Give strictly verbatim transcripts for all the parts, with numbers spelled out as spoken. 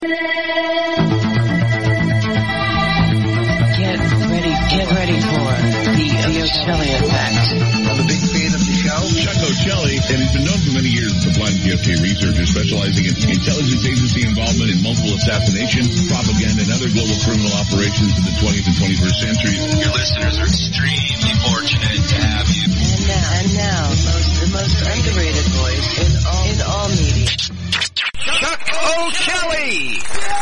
Get ready, get ready for the Ocelli effect. I'm a big fan of the show. Chuck Ocelli, and he's been known for many years as a blind P F K researcher specializing in intelligence agency involvement in multiple assassination, propaganda, and other global criminal operations in the twentieth and twenty-first centuries. Your listeners are extremely fortunate to have you. And now, and now, most, the most underrated voice in all, in all media. Chuck Ocelli!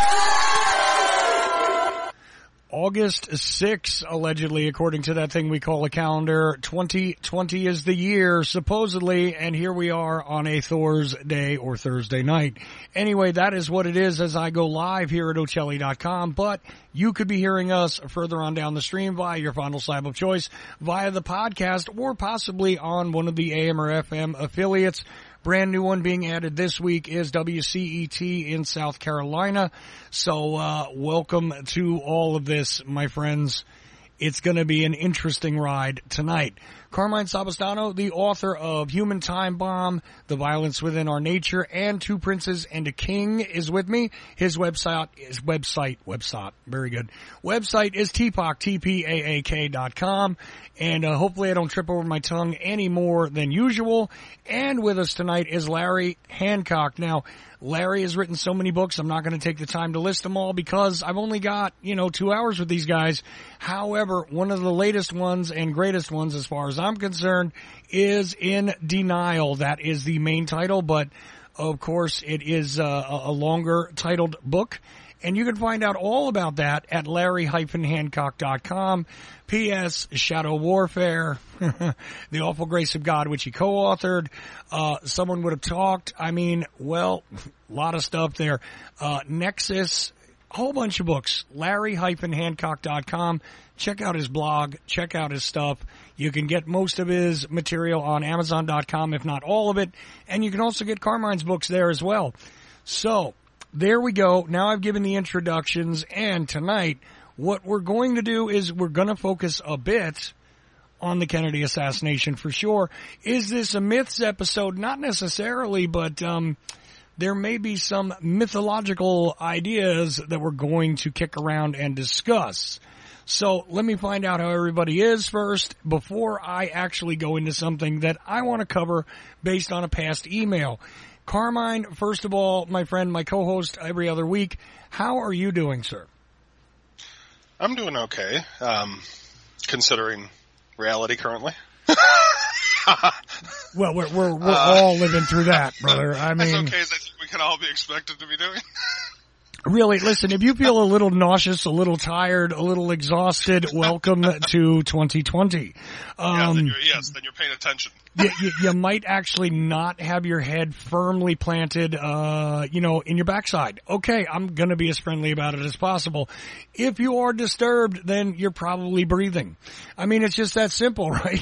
August sixth, allegedly, according to that thing we call a calendar. twenty twenty is the year, supposedly, and here we are on a Thursday or Thursday night. Anyway, that is what it is as I go live here at Ocelli dot com, but you could be hearing us further on down the stream via your fondle slab of choice, via the podcast, or possibly on one of the A M or F M affiliates. Brand new one being added this week is W C E T in South Carolina. So, uh, welcome to all of this, my friends. It's going to be an interesting ride tonight. Carmine Sabastano, the author of Human Time Bomb, The Violence Within Our Nature, and Two Princes and a King is with me. His website is website, website, very good. Website is T P A A K, T P A A K dot com. And, uh, hopefully I don't trip over my tongue any more than usual. And with us tonight is Larry Hancock. Now, Larry has written so many books, I'm not going to take the time to list them all because I've only got, you know, two hours with these guys. However, one of the latest ones and greatest ones, as far as I'm concerned, is In Denial. That is the main title, but of course it is uh, a longer titled book. And you can find out all about that at Larry Hancock dot com. P S. Shadow Warfare, The Awful Grace of God, which he co-authored. Uh, someone would have talked. I mean, well, a lot of stuff there. Uh, Nexus, a whole bunch of books. Larry Hancock dot com. Check out his blog. Check out his stuff. You can get most of his material on Amazon dot com, if not all of it. And you can also get Carmine's books there as well. So, there we go. Now I've given the introductions, and tonight what we're going to do is we're going to focus a bit on the Kennedy assassination for sure. Is this a myths episode? Not necessarily, but um there may be some mythological ideas that we're going to kick around and discuss. So let me find out how everybody is first before I actually go into something that I want to cover based on a past email. Carmine, first of all, my friend, my co-host every other week, how are you doing, sir? I'm doing okay, um, considering reality currently. Well, we're we're, we're uh, all living through that, brother. I mean, as okay as I think we can all be expected to be doing. Really, listen, if you feel a little nauseous, a little tired, a little exhausted, welcome to twenty twenty. Um, yeah, then you're, yes, then you're paying attention. you, you, you might actually not have your head firmly planted, uh, you know, in your backside. Okay, I'm going to be as friendly about it as possible. If you are disturbed, then you're probably breathing. I mean, it's just that simple, right?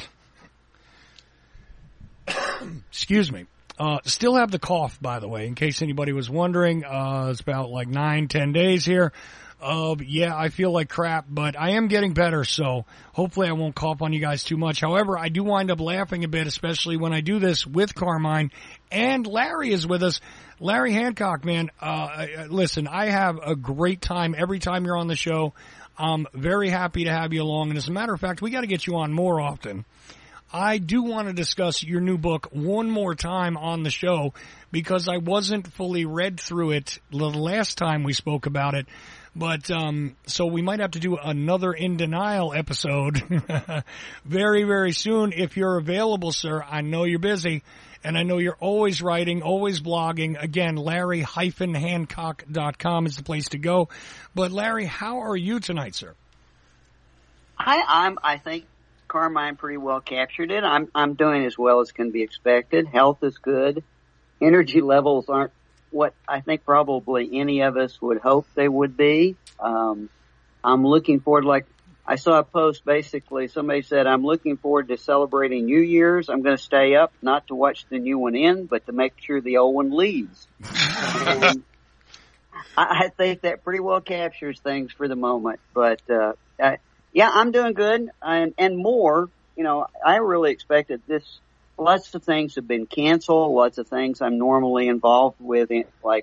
Excuse me. Uh, still have the cough, by the way, in case anybody was wondering. Uh, it's about like nine, ten days here. Uh, yeah, I feel like crap, but I am getting better, so hopefully I won't cough on you guys too much. However, I do wind up laughing a bit, especially when I do this with Carmine, and Larry is with us. Larry Hancock, man, uh, listen, I have a great time every time you're on the show. I'm very happy to have you along, and as a matter of fact, we got to get you on more often. I do want to discuss your new book one more time on the show because I wasn't fully read through it the last time we spoke about it. But, um, so we might have to do another In Denial episode very, very soon. If you're available, sir, I know you're busy and I know you're always writing, always blogging. Again, Larry Hancock dot com is the place to go. But Larry, how are you tonight, sir? I, I'm, I think, Carmine pretty well captured it. I'm I'm doing as well as can be expected. Health is good. Energy levels aren't what I think probably any of us would hope they would be. Um, I'm looking forward, like I saw a post basically, somebody said, I'm looking forward to celebrating New Year's. I'm going to stay up, not to watch the new one in, but to make sure the old one leaves. And I, I think that pretty well captures things for the moment, but, uh, I, Yeah, I'm doing good, and, and more, you know, I really expected this. Lots of things have been canceled, lots of things I'm normally involved with, like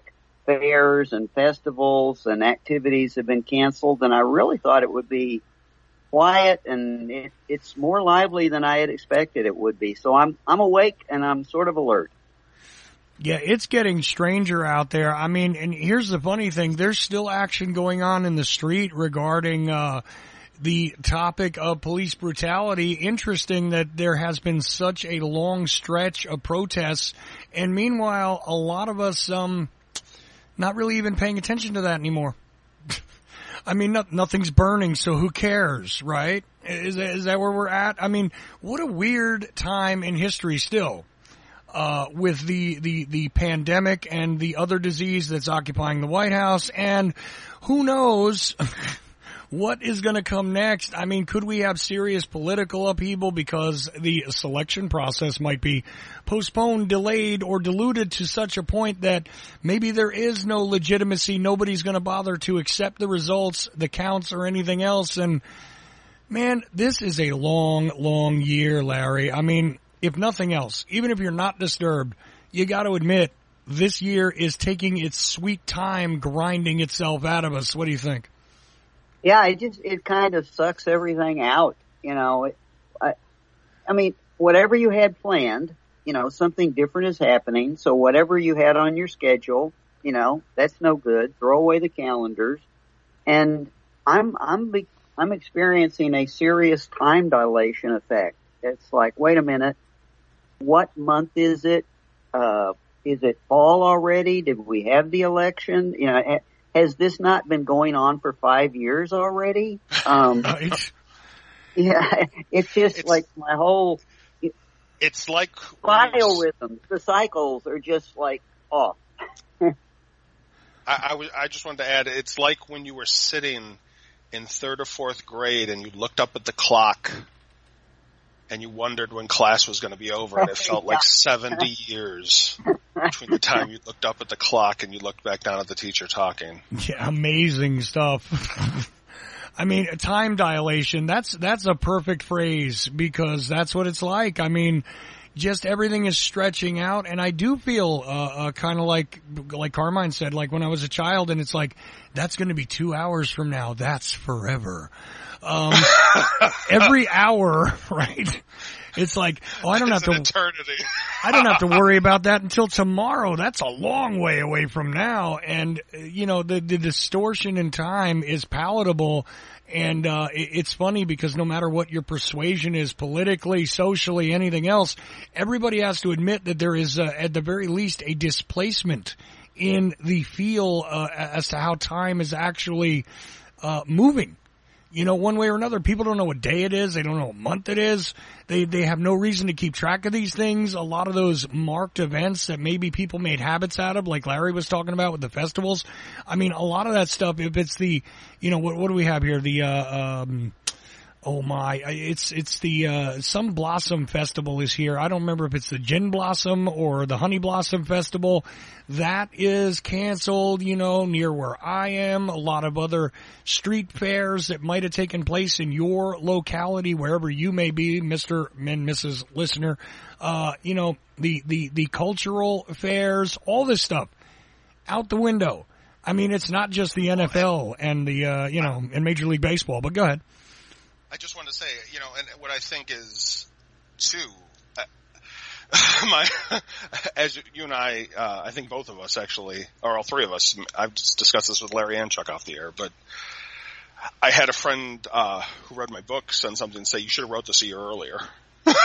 fairs and festivals and activities have been canceled, and I really thought it would be quiet, and it, it's more lively than I had expected it would be. So I'm I'm awake and I'm sort of alert. Yeah, it's getting stranger out there. I mean, and here's the funny thing. There's still action going on in the street regarding uh the topic of police brutality. Interesting that there has been such a long stretch of protests, and meanwhile, a lot of us um not really even paying attention to that anymore. I mean, no, nothing's burning, so who cares, right? Is, is that where we're at? I mean, what a weird time in history still. Uh, with the, the, the pandemic and the other disease that's occupying the White House, and who knows what is going to come next. I mean, could we have serious political upheaval because the selection process might be postponed, delayed, or diluted to such a point that maybe there is no legitimacy, nobody's going to bother to accept the results, the counts, or anything else. And man, this is a long, long year, Larry. I mean, if nothing else, even if you're not disturbed, you got to admit this year is taking its sweet time grinding itself out of us. What do you think? Yeah, it just it kind of sucks everything out. You know, it, I, I mean, whatever you had planned, you know, something different is happening. So whatever you had on your schedule, you know, that's no good. Throw away the calendars. And I'm I'm I'm experiencing a serious time dilation effect. It's like, wait a minute. What month is it? Uh, is it fall already? Did we have the election? You know, has this not been going on for five years already? Um, right. Yeah, it's just it's, like my whole. It's like biorhythms. The cycles are just like off. I, I, w- I just wanted to add, it's like when you were sitting in third or fourth grade and you looked up at the clock and you wondered when class was going to be over, and it felt like seventy years between the time you looked up at the clock and you looked back down at the teacher talking. Yeah, amazing stuff. I mean, time dilation, that's that's a perfect phrase, because that's what it's like. I mean, just everything is stretching out, and I do feel uh, uh kind of like like Carmine said, like when I was a child, and it's like, that's going to be two hours from now. That's forever. Um, every hour, right? It's like, oh, I don't it's have an to, eternity. I don't have to worry about that until tomorrow. That's a long way away from now. And, you know, the, the distortion in time is palatable. And, uh, it, it's funny because no matter what your persuasion is politically, socially, anything else, everybody has to admit that there is, uh, at the very least, a displacement in the feel, uh, as to how time is actually, uh, moving. You know, one way or another, people don't know what day it is. They don't know what month it is. They they have no reason to keep track of these things. A lot of those marked events that maybe people made habits out of, like Larry was talking about with the festivals. I mean, a lot of that stuff, if it's the, you know, what, what do we have here? The, uh, um, oh my, it's, it's the, uh, some blossom festival is here. I don't remember if it's the Gin Blossom or the Honey Blossom Festival. That is canceled, you know, near where I am. A lot of other street fairs that might have taken place in your locality, wherever you may be, Mister and Missus Listener. Uh, you know, the, the, the cultural fairs, all this stuff out the window. I mean, it's not just the N F L and the, uh, you know, and Major League Baseball, but go ahead. I just want to say, you know, and what I think is, too, uh, my, as you and I, uh, I think both of us actually, or all three of us, I've just discussed this with Larry and Chuck off the air, but I had a friend, uh, who read my book send something and say, you should have wrote this a year earlier. Yeah.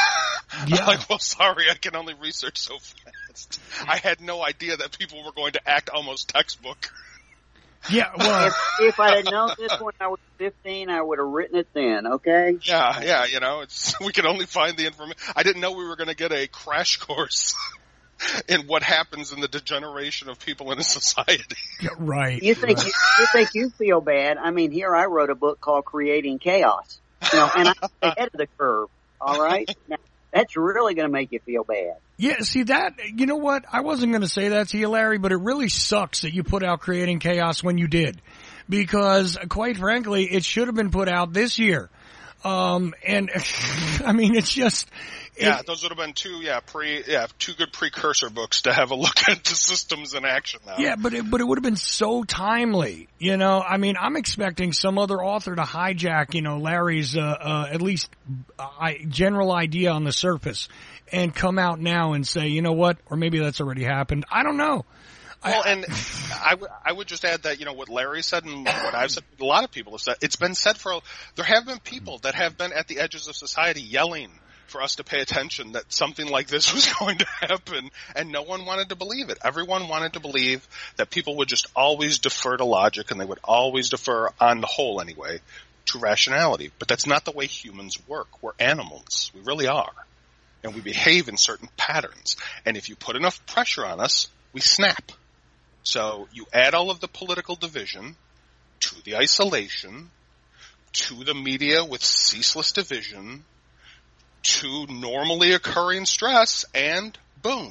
I'm like, well, sorry, I can only research so fast. I had no idea that people were going to act almost textbook. Yeah, well, if, if I had known this when I was fifteen, I would have written it then. Okay. Yeah, yeah, you know, it's we can only find the information. I didn't know we were going to get a crash course in what happens in the degeneration of people in a society. Yeah, right. You think right. You, you think you feel bad? I mean, here I wrote a book called Creating Chaos, you know, and I'm ahead of the curve. All right, now, that's really going to make you feel bad. Yeah, see that, you know what, I wasn't going to say that to you, Larry, but it really sucks that you put out Creating Chaos when you did. Because, quite frankly, it should have been put out this year. Um, and I mean, it's just, yeah, it, those would have been two, yeah, pre, yeah, two good precursor books to have a look at the systems in action now. Yeah, but it, but it would have been so timely, you know. I mean, I'm expecting some other author to hijack, you know, Larry's uh, uh, at least uh, general idea on the surface, and come out now and say, you know what, or maybe that's already happened. I don't know. Well, and I, w- I would just add that, you know, what Larry said and what I've said, a lot of people have said, it's been said for, there have been people that have been at the edges of society yelling for us to pay attention that something like this was going to happen, and no one wanted to believe it. Everyone wanted to believe that people would just always defer to logic, and they would always defer, on the whole anyway, to rationality. But that's not the way humans work. We're animals. We really are. And we behave in certain patterns. And if you put enough pressure on us, we snap. So you add all of the political division to the isolation, to the media with ceaseless division, to normally occurring stress, and boom.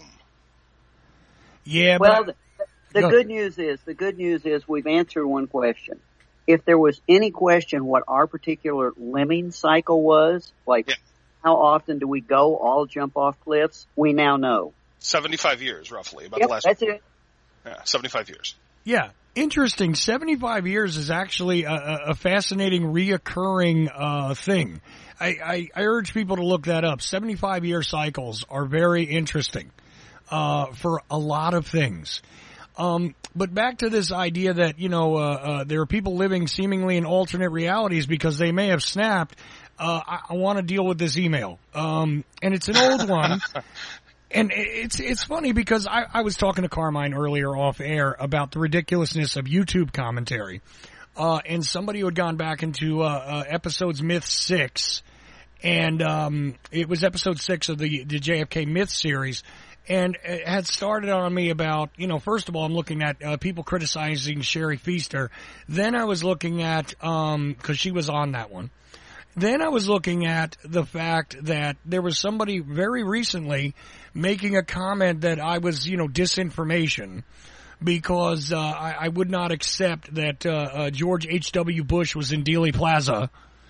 Yeah, well, but the, the go. good news is, the good news is we've answered one question. If there was any question what our particular lemming cycle was, like yeah. how often do we go all jump off cliffs, we now know. seventy-five years, roughly. About Yep, the last that's it. Yeah, seventy-five years. Yeah, interesting. seventy-five years is actually a, a fascinating, reoccurring uh, thing. I, I, I urge people to look that up. seventy-five year cycles are very interesting uh, for a lot of things. Um, but back to this idea that, you know, uh, uh, there are people living seemingly in alternate realities because they may have snapped. Uh, I, I want to deal with this email. Um, and it's an old one. And it's it's funny because I, I was talking to Carmine earlier off air about the ridiculousness of YouTube commentary. Uh, and somebody who had gone back into uh, uh, episodes Myth six, and um, it was episode six of the, the J F K Myth series, and it had started on me about, you know, first of all, I'm looking at uh, people criticizing Sherry Feaster. Then I was looking at, um, because she was on that one. Then I was looking at the fact that there was somebody very recently making a comment that I was, you know, disinformation because uh, I, I would not accept that uh, uh, George H W. Bush was in Dealey Plaza.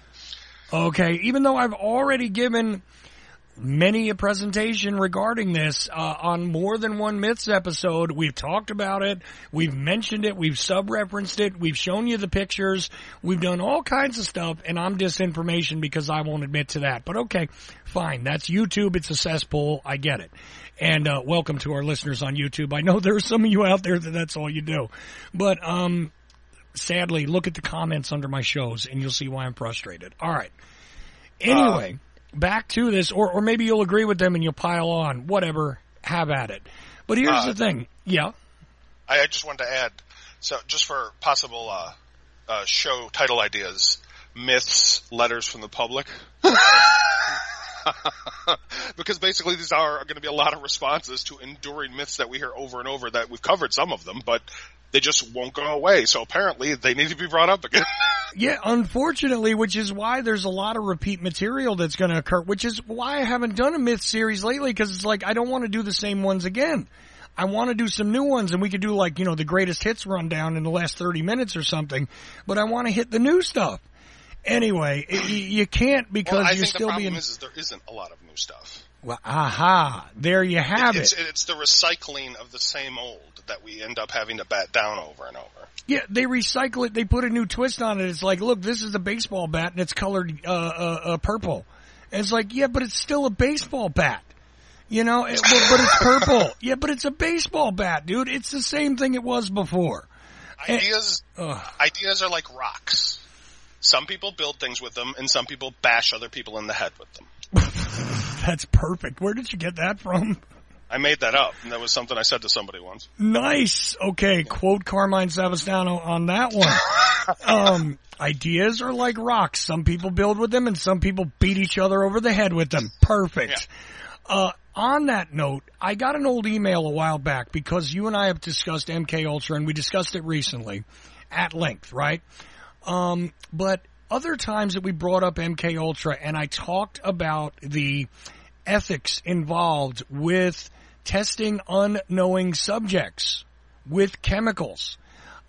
Okay, even though I've already given many a presentation regarding this uh, on more than one Myths episode. We've talked about it. We've mentioned it. We've sub-referenced it. We've shown you the pictures. We've done all kinds of stuff, and I'm disinformation because I won't admit to that. But okay, fine. That's YouTube. It's a cesspool. I get it. And uh, welcome to our listeners on YouTube. I know there are some of you out there that that's all you do. But um, sadly, look at the comments under my shows, and you'll see why I'm frustrated. All right. Anyway. Uh, Back to this, or, or maybe you'll agree with them and you'll pile on. Whatever, have at it. But here's uh, the thing. Yeah? I, I just wanted to add, so just for possible uh, uh, show title ideas, Myths, Letters from the Public. Because basically these are, are going to be a lot of responses to enduring myths that we hear over and over, that we've covered some of them, but they just won't go away. So apparently they need to be brought up again. Yeah, unfortunately, which is why there's a lot of repeat material that's going to occur, which is why I haven't done a myth series lately, because it's like I don't want to do the same ones again. I want to do some new ones, and we could do like, you know, the greatest hits rundown in the last thirty minutes or something, but I want to hit the new stuff. Anyway, it, you, you can't because well, I you're think still the problem being... is, is there isn't a lot of new stuff. Well, aha, there you have it, it's, it. It's the recycling of the same old that we end up having to bat down over and over. Yeah, they recycle it. They put a new twist on it. It's like, look, this is a baseball bat, and it's colored uh, uh, uh, purple. And it's like, yeah, but it's still a baseball bat. You know, it, but, but it's purple. Yeah, but it's a baseball bat, dude. It's the same thing it was before. Ideas, and, uh, ideas are like rocks. Some people build things with them, and some people bash other people in the head with them. That's perfect. Where did you get that from? I made that up, and that was something I said to somebody once. Nice. Okay, yeah. Quote Carmine Savastano on that one. um, ideas are like rocks. Some people build with them, and some people beat each other over the head with them. Perfect. Yeah. Uh, on that note, I got an old email a while back because you and I have discussed M K Ultra, and we discussed it recently at length, right? Um, but other times that we brought up M K Ultra, and I talked about the ethics involved with testing unknowing subjects with chemicals.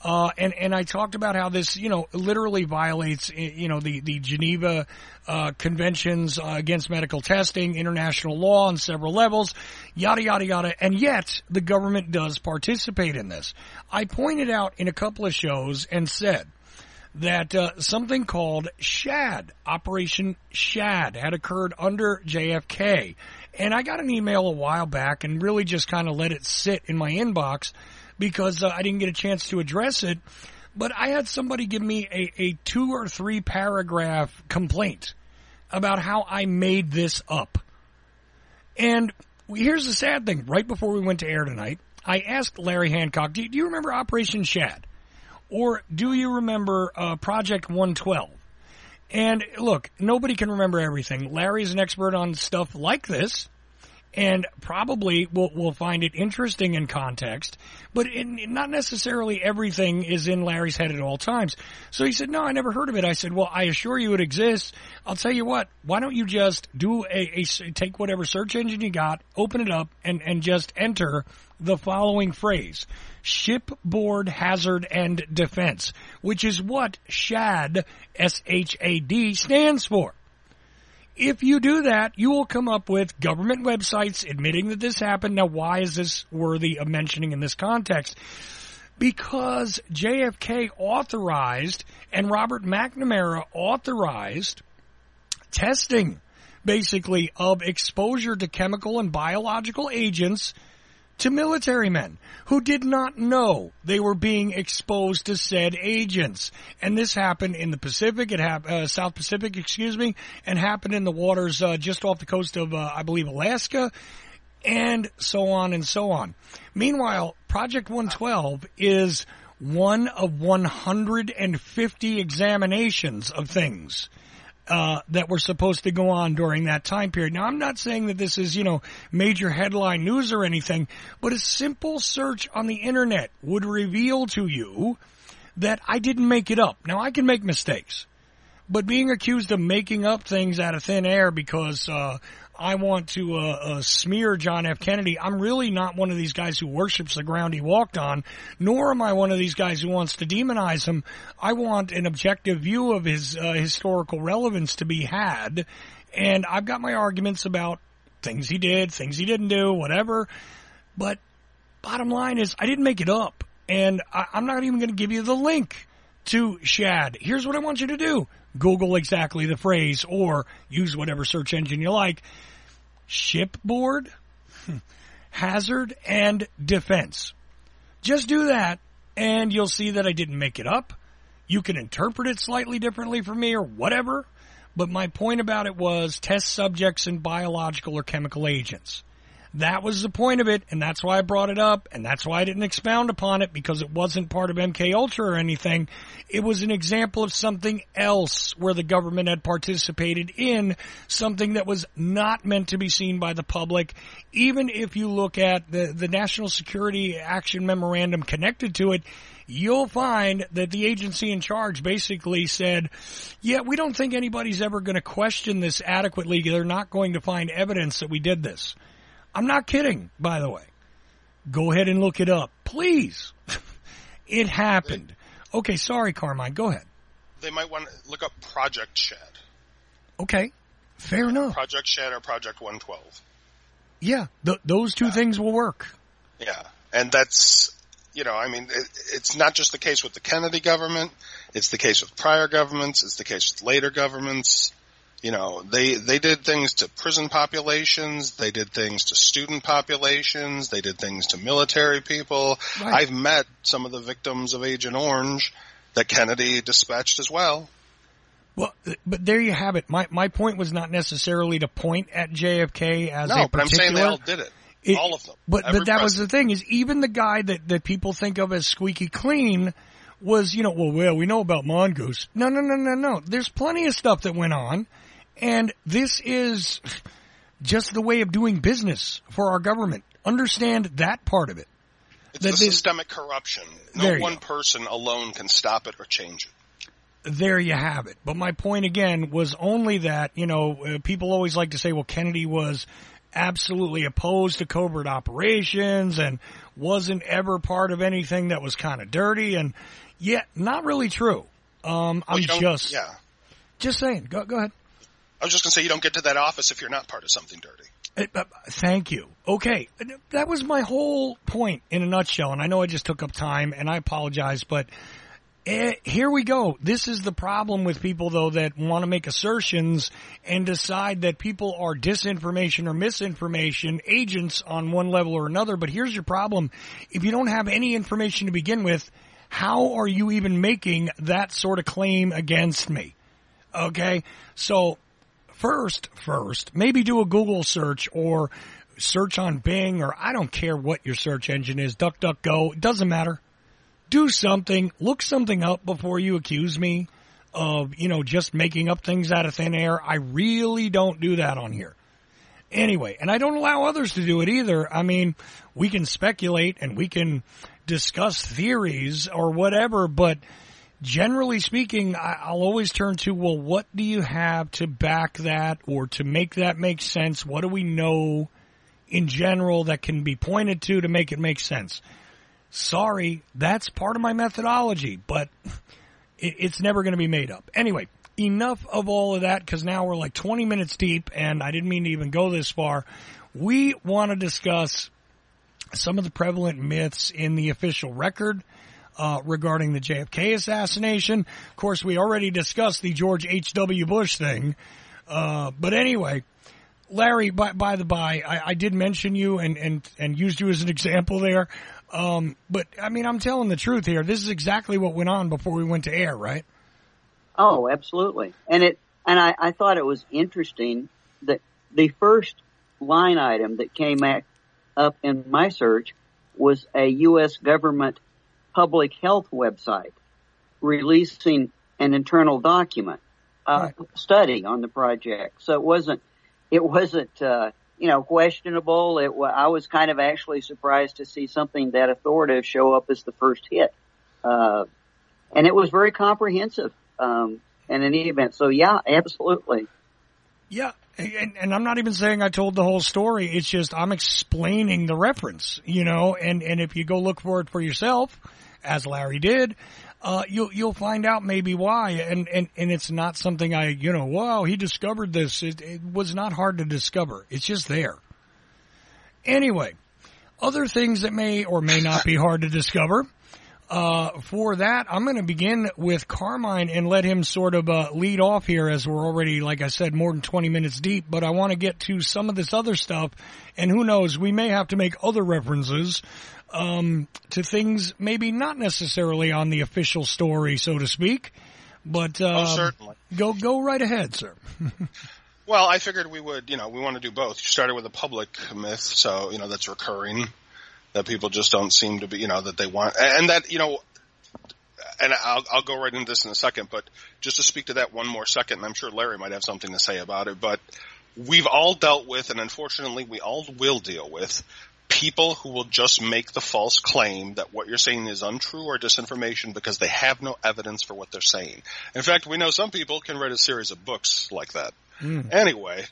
Uh, and, and I talked about how this, you know, literally violates, you know, the, the Geneva, uh, conventions uh, against medical testing, international law on several levels, yada, yada, yada. And yet the government does participate in this. I pointed out in a couple of shows and said that, uh, something called SHAD, Operation SHAD, had occurred under J F K. And I got an email a while back and really just kind of let it sit in my inbox because uh, I didn't get a chance to address it. But I had somebody give me a, a two or three paragraph complaint about how I made this up. And here's the sad thing. Right before we went to air tonight, I asked Larry Hancock, do, do you remember Operation SHAD? Or do you remember uh, Project one twelve? And look, nobody can remember everything. Larry's an expert on stuff like this, and probably will will find it interesting in context, but in, not necessarily everything is in Larry's head at all times. So he said, no, I never heard of it. I said, well, I assure you it exists. I'll tell you what, why don't you just do a, a take whatever search engine you got, open it up, and, and just enter the following phrase: Shipboard Hazard and Defense, which is what SHAD, S H A D, stands for. If you do that, you will come up with government websites admitting that this happened. Now, why is this worthy of mentioning in this context? Because J F K authorized and Robert McNamara authorized testing, basically, of exposure to chemical and biological agents to military men who did not know they were being exposed to said agents. And this happened in the Pacific, it hap- uh, South Pacific, excuse me, and happened in the waters uh, just off the coast of, uh, I believe, Alaska, and so on and so on. Meanwhile, Project one twelve is one of one hundred fifty examinations of things Uh, that were supposed to go on during that time period. Now, I'm not saying that this is, you know, major headline news or anything, but a simple search on the internet would reveal to you that I didn't make it up. Now, I can make mistakes, but being accused of making up things out of thin air because uh, I want to uh, uh, smear John F. Kennedy, I'm really not one of these guys who worships the ground he walked on, nor am I one of these guys who wants to demonize him. I want an objective view of his uh, historical relevance to be had, and I've got my arguments about things he did, things he didn't do, whatever, but bottom line is I didn't make it up, and I- I'm not even going to give you the link to SHAD. Here's what I want you to do. Google exactly the phrase or use whatever search engine you like. Shipboard, hazard, and defense. Just do that, and you'll see that I didn't make it up. You can interpret it slightly differently from me or whatever, but my point about it was test subjects in biological or chemical agents. That was the point of it, and that's why I brought it up, and that's why I didn't expound upon it, because it wasn't part of M K Ultra or anything. It was an example of something else where the government had participated in something that was not meant to be seen by the public. Even if you look at the, the National Security Action Memorandum connected to it, you'll find that the agency in charge basically said, yeah, we don't think anybody's ever going to question this adequately. They're not going to find evidence that we did this. I'm not kidding, by the way. Go ahead and look it up. Please. It happened. Okay, sorry, Carmine. Go ahead. They might want to look up Project SHAD. Okay, fair enough. Project SHAD or Project one twelve. Yeah, th- those two yeah. things will work. Yeah, and that's, you know, I mean, it, it's not just the case with the Kennedy government. It's the case with prior governments. It's the case with later governments. You know, they, they did things to prison populations. They did things to student populations. They did things to military people. Right. I've met some of the victims of Agent Orange that Kennedy dispatched as well. Well, but there you have it. My my point was not necessarily to point at J F K as no, a particular. No, but I'm saying they all did it. it all of them. But, but that was the thing, is even the guy that, that people think of as squeaky clean was, you know, well, well, we know about Mongoose. No, no, no, no, no. There's plenty of stuff that went on. And this is just the way of doing business for our government. Understand that part of it. It's that the systemic corruption. No one person alone can stop it or change it. There you have it. But my point again was only that, you know, uh, people always like to say, well, Kennedy was absolutely opposed to covert operations and wasn't ever part of anything that was kind of dirty. And yeah, not really true. Um, well, I'm just, yeah. just saying. Go, go ahead. I was just going to say you don't get to that office if you're not part of something dirty. Uh, uh, thank you. Okay. That was my whole point in a nutshell. And I know I just took up time and I apologize, but uh, here we go. This is the problem with people, though, that want to make assertions and decide that people are disinformation or misinformation agents on one level or another. But here's your problem. If you don't have any information to begin with, how are you even making that sort of claim against me? Okay. So first, first, maybe do a Google search or search on Bing, or I don't care what your search engine is, DuckDuckGo, it doesn't matter. Do something, look something up before you accuse me of, you know, just making up things out of thin air. I really don't do that on here. Anyway, and I don't allow others to do it either. I mean, we can speculate and we can discuss theories or whatever, but generally speaking, I'll always turn to, well, what do you have to back that or to make that make sense? What do we know in general that can be pointed to to make it make sense? Sorry, that's part of my methodology, but it's never going to be made up. Anyway, enough of all of that, because now we're like twenty minutes deep, and I didn't mean to even go this far. We want to discuss some of the prevalent myths in the official record Uh, regarding the J F K assassination. Of course, we already discussed the George H W. Bush thing. Uh, but anyway, Larry, by, by the by, I, I did mention you and, and, and used you as an example there. Um, but, I mean, I'm telling the truth here. This is exactly what went on before we went to air, right? Oh, absolutely. And it, and I, I thought it was interesting that the first line item that came at, up in my search was a U S government public health website releasing an internal document, uh, right. study on the project. So it wasn't, it wasn't, uh, you know, questionable. It was, I was kind of actually surprised to see something that authoritative show up as the first hit. Uh, and it was very comprehensive, um, in any event. So yeah, absolutely. Yeah. And, and I'm not even saying I told the whole story. It's just I'm explaining the reference, you know, and, and if you go look for it for yourself, as Larry did, uh, you'll, you'll find out maybe why. And, and, and it's not something I, you know, wow, he discovered this. It, it was not hard to discover. It's just there. Anyway, other things that may or may not be hard to discover. Uh, for that, I'm going to begin with Carmine and let him sort of, uh, lead off here as we're already, like I said, more than twenty minutes deep, but I want to get to some of this other stuff, and who knows, we may have to make other references, um, to things maybe not necessarily on the official story, so to speak, but, uh, oh, certainly. go, go right ahead, sir. Well, I figured we would, you know, we want to do both. You started with a public myth, so, you know, that's recurring. That people just don't seem to be, you know, that they want, and that, you know, and I'll, I'll go right into this in a second, but just to speak to that one more second, and I'm sure Larry might have something to say about it, but we've all dealt with, and unfortunately we all will deal with, people who will just make the false claim that what you're saying is untrue or disinformation because they have no evidence for what they're saying. In fact, we know some people can write a series of books like that. Mm. Anyway,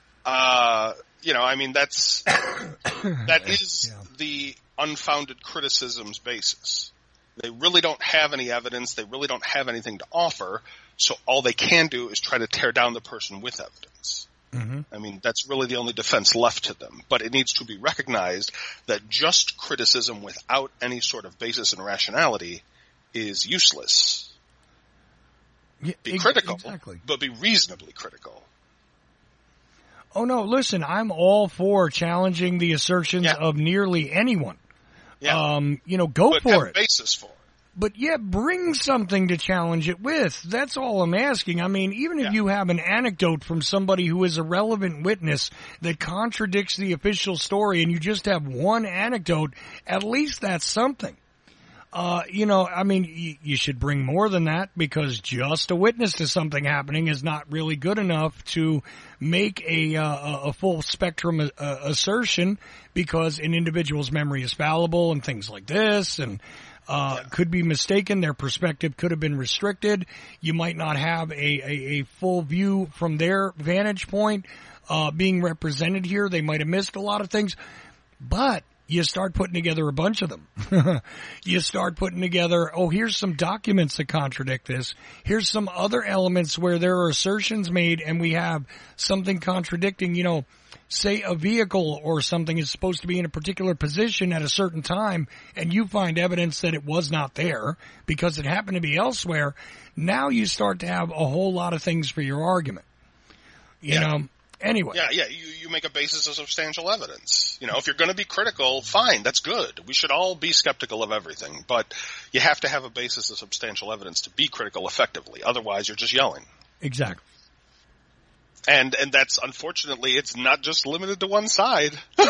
uh, you know, I mean, that's, that is yeah. the unfounded criticism's basis. They really don't have any evidence. They really don't have anything to offer. So all they can do is try to tear down the person with evidence. Mm-hmm. I mean, that's really the only defense left to them. But it needs to be recognized that just criticism without any sort of basis and rationality is useless. Yeah, be critical, exactly. but be reasonably critical. Oh, no, listen, I'm all for challenging the assertions yeah. of nearly anyone. Yeah. Um, you know, go but for have it. Basis for it. But yeah, bring something to challenge it with. That's all I'm asking. I mean, even if yeah. you have an anecdote from somebody who is a relevant witness that contradicts the official story and you just have one anecdote, at least that's something. Uh, you know, I mean, y- you should bring more than that because just a witness to something happening is not really good enough to make a, uh, a full spectrum uh, assertion because an individual's memory is fallible and things like this and, uh, yeah. could be mistaken. Their perspective could have been restricted. You might not have a, a, a full view from their vantage point. uh, being represented here. They might have missed a lot of things, but you start putting together a bunch of them. You start putting together, oh, here's some documents that contradict this. Here's some other elements where there are assertions made and we have something contradicting, you know, say a vehicle or something is supposed to be in a particular position at a certain time and you find evidence that it was not there because it happened to be elsewhere. Now you start to have a whole lot of things for your argument. You yeah. know, anyway. Yeah, yeah, you, you make a basis of substantial evidence. You know, if you're going to be critical, fine, that's good. We should all be skeptical of everything, but you have to have a basis of substantial evidence to be critical effectively. Otherwise, you're just yelling. Exactly. And and that's, unfortunately, it's not just limited to one side.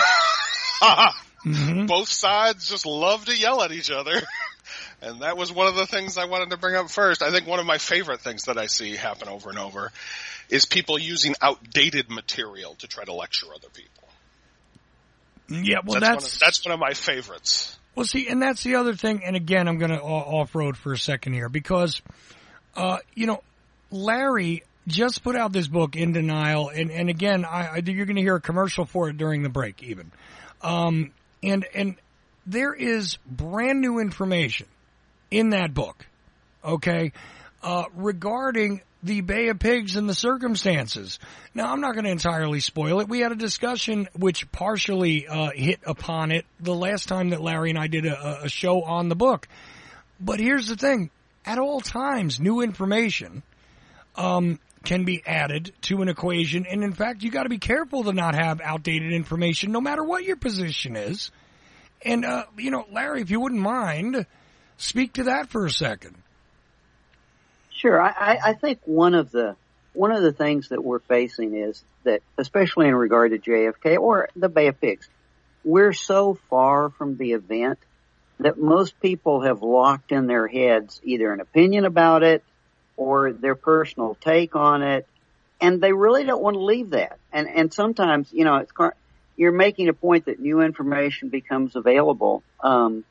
mm-hmm. Both sides just love to yell at each other. And that was one of the things I wanted to bring up first. I think one of my favorite things that I see happen over and over is people using outdated material to try to lecture other people. Yeah, well, that's... That's one of, that's one of my favorites. Well, see, and that's the other thing, and again, I'm going to off-road for a second here, because, uh, you know, Larry just put out this book, In Denial, and, and again, I, I, you're going to hear a commercial for it during the break, even. Um, and, and there is brand new information in that book, okay, uh, regarding the Bay of Pigs and the circumstances. Now, I'm not going to entirely spoil it. We had a discussion which partially uh, hit upon it the last time that Larry and I did a, a show on the book. But here's the thing. At all times, new information um, can be added to an equation. And, in fact, you got to be careful to not have outdated information no matter what your position is. And, uh, you know, Larry, if you wouldn't mind, speak to that for a second. Sure. I, I think one of the one of the things that we're facing is that, especially in regard to J F K or the Bay of Pigs, we're so far from the event that most people have locked in their heads either an opinion about it or their personal take on it, and they really don't want to leave that. And and sometimes, you know, it's you're making a point that new information becomes available. Um,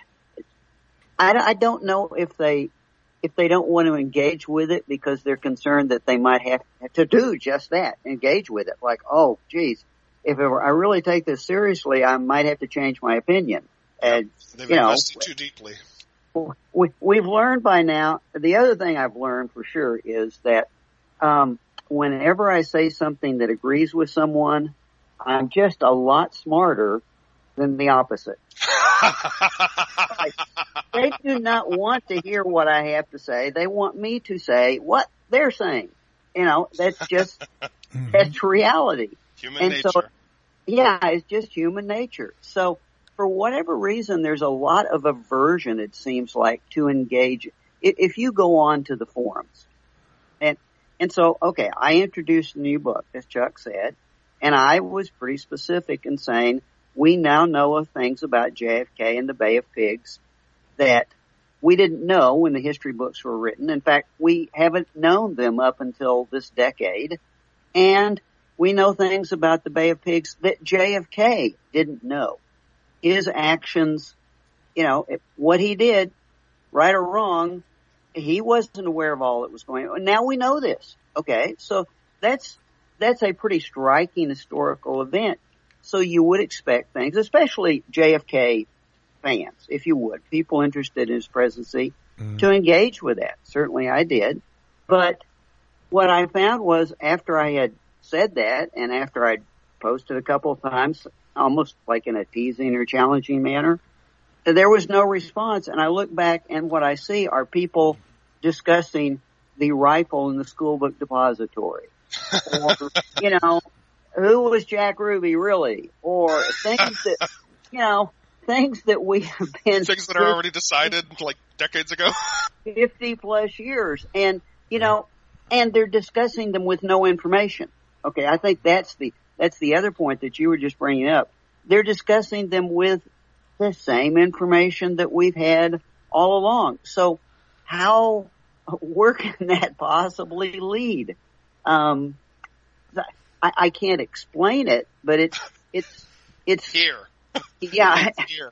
I, I don't know if they. If they don't want to engage with it because they're concerned that they might have to do just that, engage with it. Like, oh, geez, if ever I really take this seriously, I might have to change my opinion. And, They've you know, invested too deeply. We, we've learned by now, the other thing I've learned for sure is that um, whenever I say something that agrees with someone, I'm just a lot smarter than the opposite. Like, they do not want to hear what I have to say. They want me to say what they're saying. You know, that's just, that's reality. Human and nature. So, yeah, it's just human nature. So for whatever reason, there's a lot of aversion, it seems like, to engage. If you go on to the forums and, and so, okay, I introduced a new book, as Chuck said, and I was pretty specific in saying, we now know of things about J F K and the Bay of Pigs that we didn't know when the history books were written. In fact, we haven't known them up until this decade. And we know things about the Bay of Pigs that J F K didn't know. His actions, you know, what he did, right or wrong, he wasn't aware of all that was going on. Now we know this. Okay, so that's that's a pretty striking historical event. So you would expect things, especially J F K fans, if you would, people interested in his presidency, mm. to engage with that. Certainly I did. But what I found was after I had said that and after I'd posted a couple of times, almost like in a teasing or challenging manner, there was no response. And I look back and what I see are people discussing the rifle in the school book depository. Or, you know, who was Jack Ruby really? Or things that, you know, things that we have been... Things that are already decided like decades ago. fifty plus years. And, you know, and they're discussing them with no information. Okay, I think that's the, that's the other point that you were just bringing up. They're discussing them with the same information that we've had all along. So how, where can that possibly lead? Um, I, I can't explain it, but it's, it's, it's here. Yeah. It's here.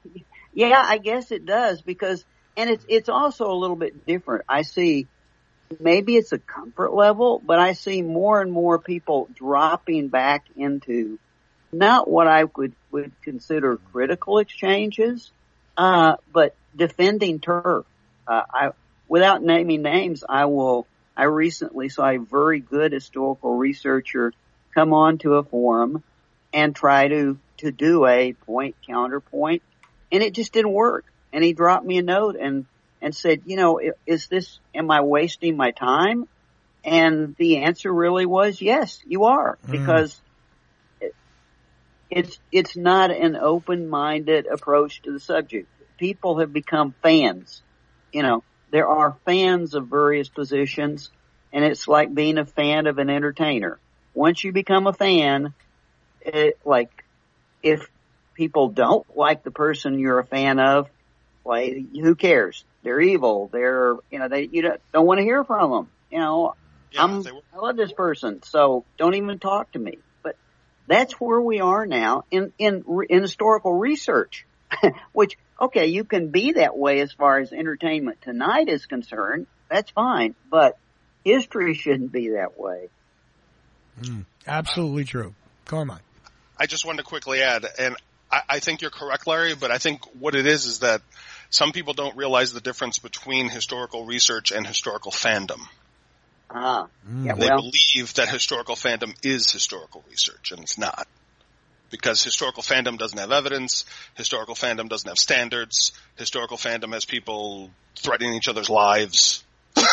Yeah, I guess it does because, and it's, it's also a little bit different. I see maybe it's a comfort level, but I see more and more people dropping back into not what I would, would consider critical exchanges, uh, but defending turf. Uh, I, without naming names, I will, I recently saw a very good historical researcher come onto a forum and try to, to do a point counterpoint, and it just didn't work. And he dropped me a note and, and said, you know, is this, am I wasting my time? And the answer really was, yes, you are, mm. because it, it's, it's not an open-minded approach to the subject. People have become fans. You know, there are fans of various positions, and it's like being a fan of an entertainer. Once you become a fan, it, like, if people don't like the person you're a fan of, like, who cares? They're evil. They're, you know, they, you don't, don't want to hear from them. You know, yeah, I'm, I love this person, so don't even talk to me. But that's where we are now in, in, in historical research, which, okay, you can be that way as far as Entertainment Tonight is concerned. That's fine, but history shouldn't be that way. Mm, absolutely true. Carmine. I just wanted to quickly add, and I, I think you're correct, Larry, but I think what it is is that some people don't realize the difference between historical research and historical fandom. Ah, yeah, they well. believe that historical fandom is historical research, and it's not. Because historical fandom doesn't have evidence, historical fandom doesn't have standards, historical fandom has people threatening each other's lives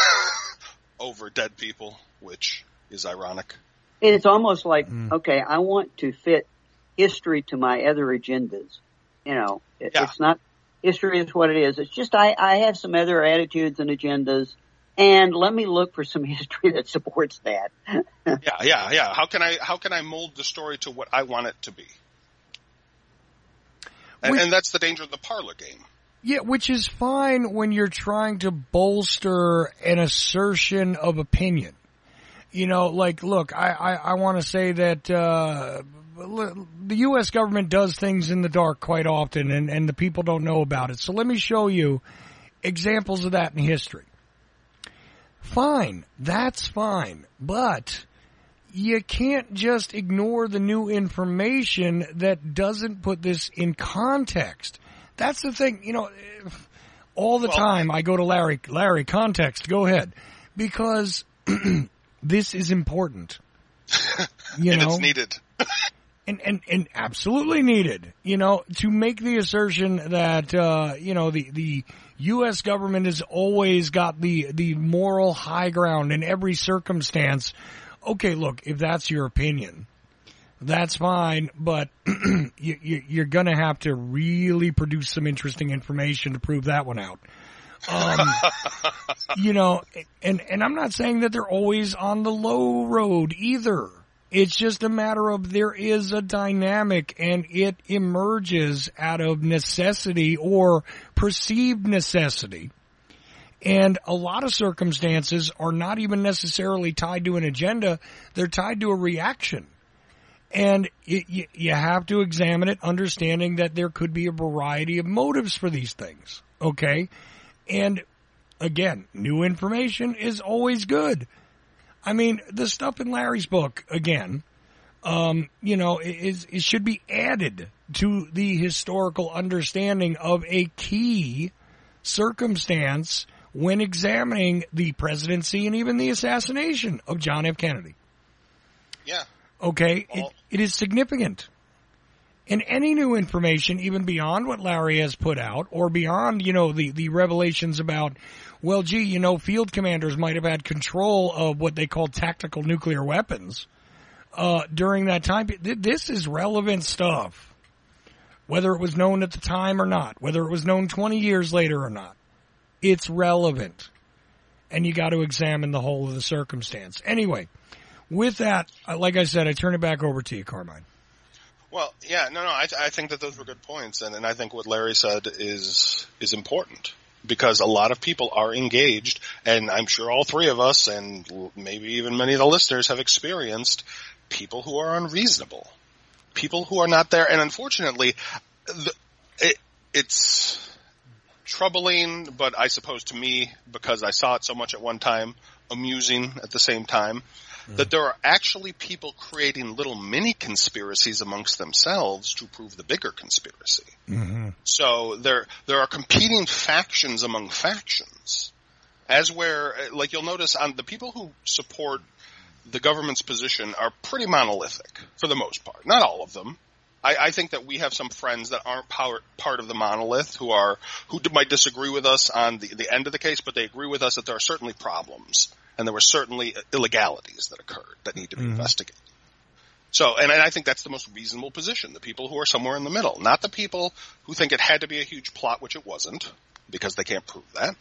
over dead people, which is ironic. It's almost like, mm. okay, I want to fit history to my other agendas. You know, it, yeah. it's not, history is what it is. It's just I, I have some other attitudes and agendas, and let me look for some history that supports that. yeah, yeah, yeah. How can I, how can I mold the story to what I want it to be? And, which, and that's the danger of the parlor game. Yeah, which is fine when you're trying to bolster an assertion of opinion. You know, like, look, I, I, I want to say that, uh, the U S government does things in the dark quite often, and, and the people don't know about it. So let me show you examples of that in history. Fine. That's fine. But you can't just ignore the new information that doesn't put this in context. That's the thing, you know, all the well, time I go to Larry, Larry, context, go ahead. Because this is important. You and know? it's needed. and, and, and absolutely needed, you know, to make the assertion that, uh, you know, the, the U S government has always got the, the moral high ground in every circumstance. Okay, look, if that's your opinion, that's fine, but you, you, you're gonna have to really produce some interesting information to prove that one out. Um, you know, and, and I'm not saying that they're always on the low road either. It's just a matter of there is a dynamic and it emerges out of necessity or perceived necessity. And a lot of circumstances are not even necessarily tied to an agenda. They're tied to a reaction. And it, you, you have to examine it, understanding that there could be a variety of motives for these things. Okay? And again, new information is always good. I mean, the stuff in Larry's book, again, um, you know, is, it should be added to the historical understanding of a key circumstance when examining the presidency and even the assassination of John F. Kennedy. Yeah. Okay? It, it is significant. And any new information, even beyond what Larry has put out, or beyond, you know, the, the revelations about, well, gee, you know, field commanders might have had control of what they call tactical nuclear weapons uh, during that time. This is relevant stuff, whether it was known at the time or not, whether it was known twenty years later or not. It's relevant, and you got to examine the whole of the circumstance. Anyway, with that, like I said, I turn it back over to you, Carmine. Well, yeah, no, no, I, I think that those were good points, and, and I think what Larry said is is important. Because a lot of people are engaged, and I'm sure all three of us, and maybe even many of the listeners, have experienced people who are unreasonable, people who are not there. And unfortunately, the, it, it's troubling, but I suppose to me, because I saw it so much at one time, amusing at the same time, mm. that there are actually people creating little mini conspiracies amongst themselves to prove the bigger conspiracy. Mm-hmm. So there there are competing factions among factions, as where, like you'll notice, on the people who support the government's position are pretty monolithic for the most part. Not all of them. I, I think that we have some friends that aren't power, part of the monolith who are who might disagree with us on the, the end of the case, but they agree with us that there are certainly problems and there were certainly illegalities that occurred that need to be mm-hmm. investigated. So, and, and I think that's the most reasonable position, the people who are somewhere in the middle, not the people who think it had to be a huge plot, which it wasn't, because they can't prove that,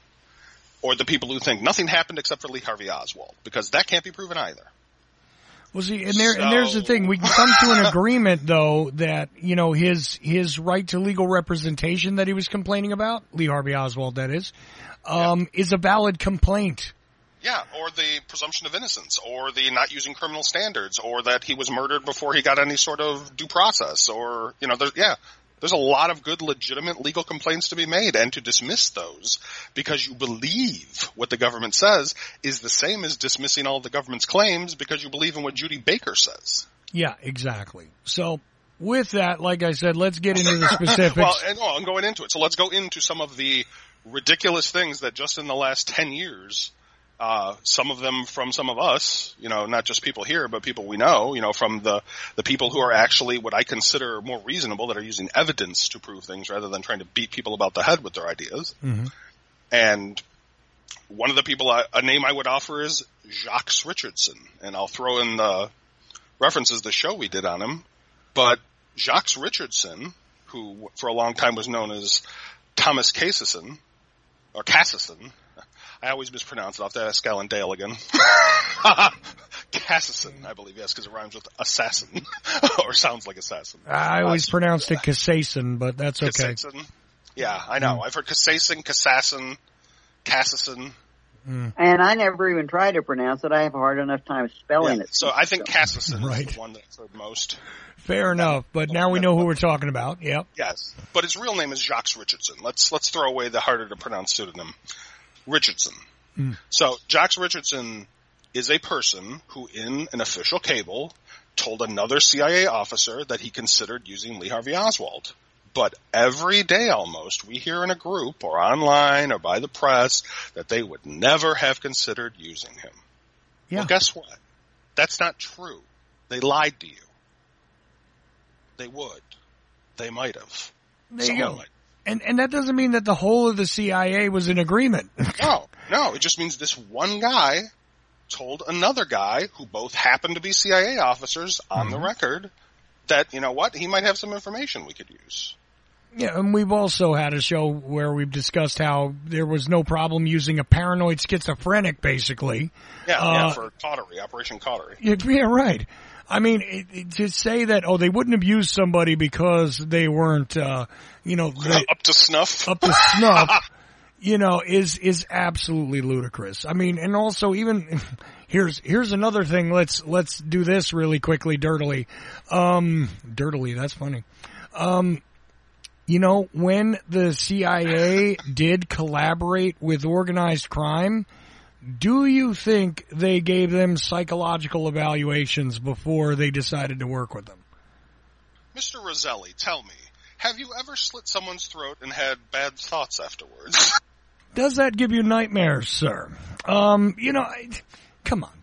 or the people who think nothing happened except for Lee Harvey Oswald, because that can't be proven either. Well, see, and there, so, and there's the thing. We can come to an agreement, though, that, you know, his, his right to legal representation that he was complaining about, Lee Harvey Oswald, that is, um, yeah. is a valid complaint. Yeah, or the presumption of innocence, or the not using criminal standards, or that he was murdered before he got any sort of due process, or, you know, there's, yeah. There's a lot of good, legitimate legal complaints to be made, and to dismiss those because you believe what the government says is the same as dismissing all of the government's claims because you believe in what Judy Baker says. Yeah, exactly. So with that, like I said, let's get into the specifics. Well, and, oh, I'm going into it. So let's go into some of the ridiculous things that just in the last ten years, uh, some of them from some of us, you know, not just people here, but people we know, you know, from the, the people who are actually what I consider more reasonable, that are using evidence to prove things rather than trying to beat people about the head with their ideas. Mm-hmm. And one of the people, I, a name I would offer is Jacques Richardson. And I'll throw in the references, the show we did on him. But Jacques Richardson, who for a long time was known as Thomas Cassison, or Cassison, I always mispronounce it. I'll have to ask Alan Dale again. Cassison, I believe, yes, because it rhymes with assassin, or sounds like assassin. I always uh, pronounced it Cassation, but that's okay. Cassation. Yeah, I know. Mm. I've heard Cassation, Cassassin, Cassison. Mm. And I never even tried to pronounce it. I have a hard enough time spelling yeah, it. So I think Cassison right. is the one that I've heard most. Fair enough, but now we know who we're talking about. Yep. Yes, but his real name is Jacques Richardson. Let's let's throw away the harder to pronounce pseudonym. Richardson. Mm. So Jacques Richardson is a person who, in an official cable, told another C I A officer that he considered using Lee Harvey Oswald. But every day almost, we hear in a group or online or by the press that they would never have considered using him. Yeah. Well, guess what? That's not true. They lied to you. They would. They might have. There you go. Might. And and that doesn't mean that the whole of the C I A was in agreement. No, no. It just means this one guy told another guy, who both happened to be C I A officers on mm-hmm. the record, that, you know what, he might have some information we could use. Yeah, and we've also had a show where we've discussed how there was no problem using a paranoid schizophrenic, basically. Yeah, uh, yeah, for Cautery, Operation Cautery. Yeah, yeah, right. I mean, it, it, to say that, oh, they wouldn't have used somebody because they weren't, uh, you know, they, up to snuff, up to snuff, you know, is is absolutely ludicrous. I mean, and also even here's here's another thing. Let's let's do this really quickly, dirtily, um, dirtily. That's funny. Um, you know, when the C I A did collaborate with organized crime, do you think they gave them psychological evaluations before they decided to work with them? Mister Roselli, tell me, have you ever slit someone's throat and had bad thoughts afterwards? Does that give you nightmares, sir? Um, you know, I, come on.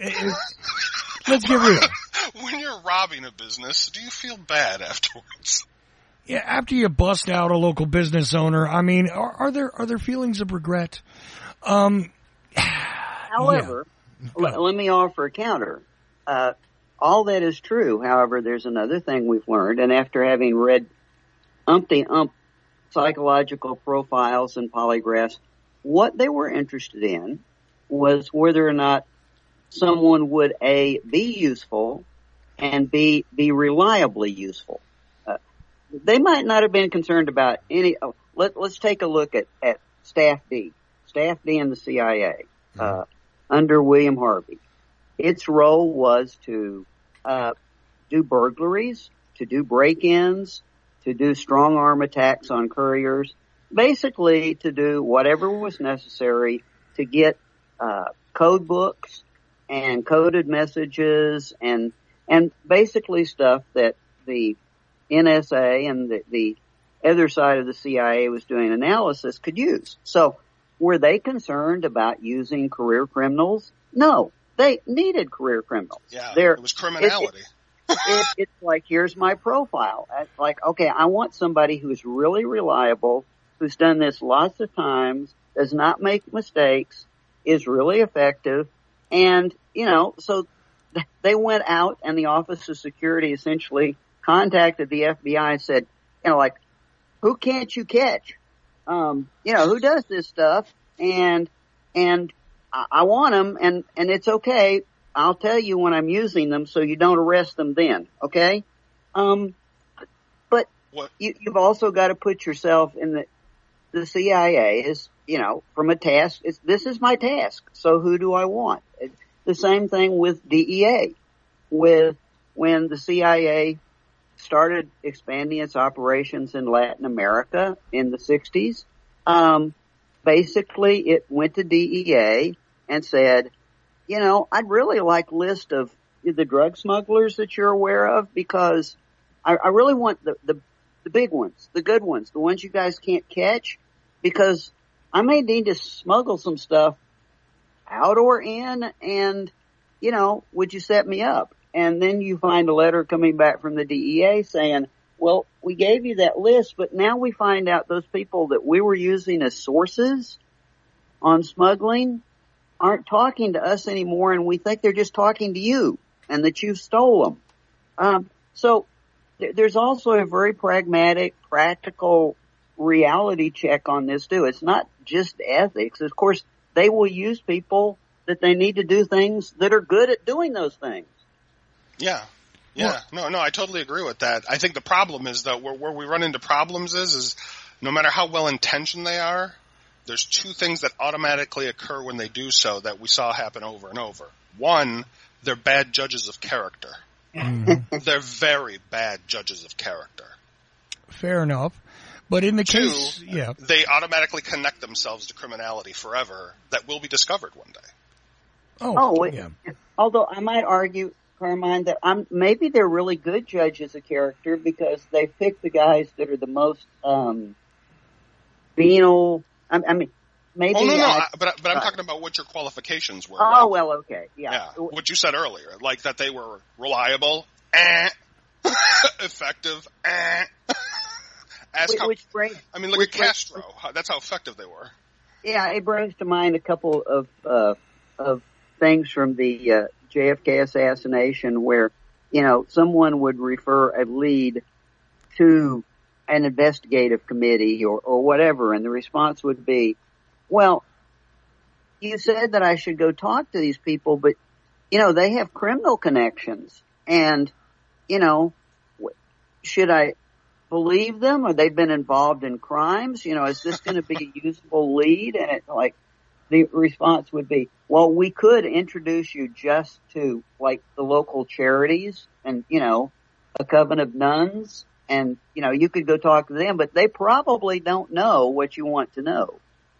Let's get real. When you're robbing a business, do you feel bad afterwards? Yeah, after you bust out a local business owner, I mean, are, are there are there feelings of regret? Um, However, yeah. l- let me offer a counter. Uh, all that is true. However, there's another thing we've learned, and after having read umpty ump psychological profiles and polygraphs, what they were interested in was whether or not someone would A, be useful, and B, be reliably useful. Uh, they might not have been concerned about any. Oh, let, let's take a look at, at Staff D. Staff D in the C I A, uh, under William Harvey. Its role was to uh, do burglaries, to do break-ins, to do strong-arm attacks on couriers. basically to do whatever was necessary to get uh, code books and coded messages and and basically stuff that the N S A and the, the other side of the C I A was doing analysis could use. So were they concerned about using career criminals? No, they needed career criminals. Yeah, They're, it was criminality. It, it, it, it's like, here's my profile. It's like, okay, I want somebody who's really reliable, who's done this lots of times, does not make mistakes, is really effective. And, you know, so they went out and the Office of Security essentially contacted the F B I and said, you know, like, who can't you catch? Um, you know, who does this stuff? And, and I, I want them and, and it's okay. I'll tell you when I'm using them so you don't arrest them then. Okay. Um, but what? You, you've also got to put yourself in the, the C I A is, you know, from a task. It's, this is my task. So who do I want? It's the same thing with D E A. With when the C I A started expanding its operations in Latin America in the sixties, um, basically it went to D E A and said, you know, I'd really like a list of the drug smugglers that you're aware of because I, I really want the, the, the big ones, the good ones, the ones you guys can't catch, because I may need to smuggle some stuff out or in, and, you know, would you set me up? And then you find a letter coming back from the D E A saying, well, we gave you that list, but now we find out those people that we were using as sources on smuggling aren't talking to us anymore, and we think they're just talking to you and that you stole them. Um, so th- there's also a very pragmatic, practical reality check on this too. It's not just ethics. Of course, they will use people that they need to do things that are good at doing those things. Yeah. Yeah. No, no, I totally agree with that. I think the problem is that where, where we run into problems is, is no matter how well intentioned they are, there's two things that automatically occur when they do so that we saw happen over and over. One, they're bad judges of character. Mm-hmm. They're very bad judges of character. Fair enough. But in the Two, case, yeah. they automatically connect themselves to criminality forever that will be discovered one day. Oh, oh wait. Yeah. Although I might argue, Carmine, that I'm, maybe they're really good judges of character because they pick the guys that are the most um, venal. I, I mean, maybe. Oh no, no, I, I, but but I'm talking about what your qualifications were. Oh like, well, okay, yeah. yeah. What you said earlier, like that they were reliable, eh, effective, eh. Ask which, how, which brings, I mean, look at Castro. Brings, That's how effective they were. Yeah, it brings to mind a couple of uh, of things from the uh, J F K assassination where, you know, someone would refer a lead to an investigative committee or, or whatever, and the response would be, well, you said that I should go talk to these people, but, you know, they have criminal connections, and, you know, should I believe them, or they've been involved in crimes? You know, is this going to be a usable lead? And it's like, the response would be, well, we could introduce you just to, like, the local charities and, you know, a coven of nuns, and, you know, you could go talk to them, but they probably don't know what you want to know.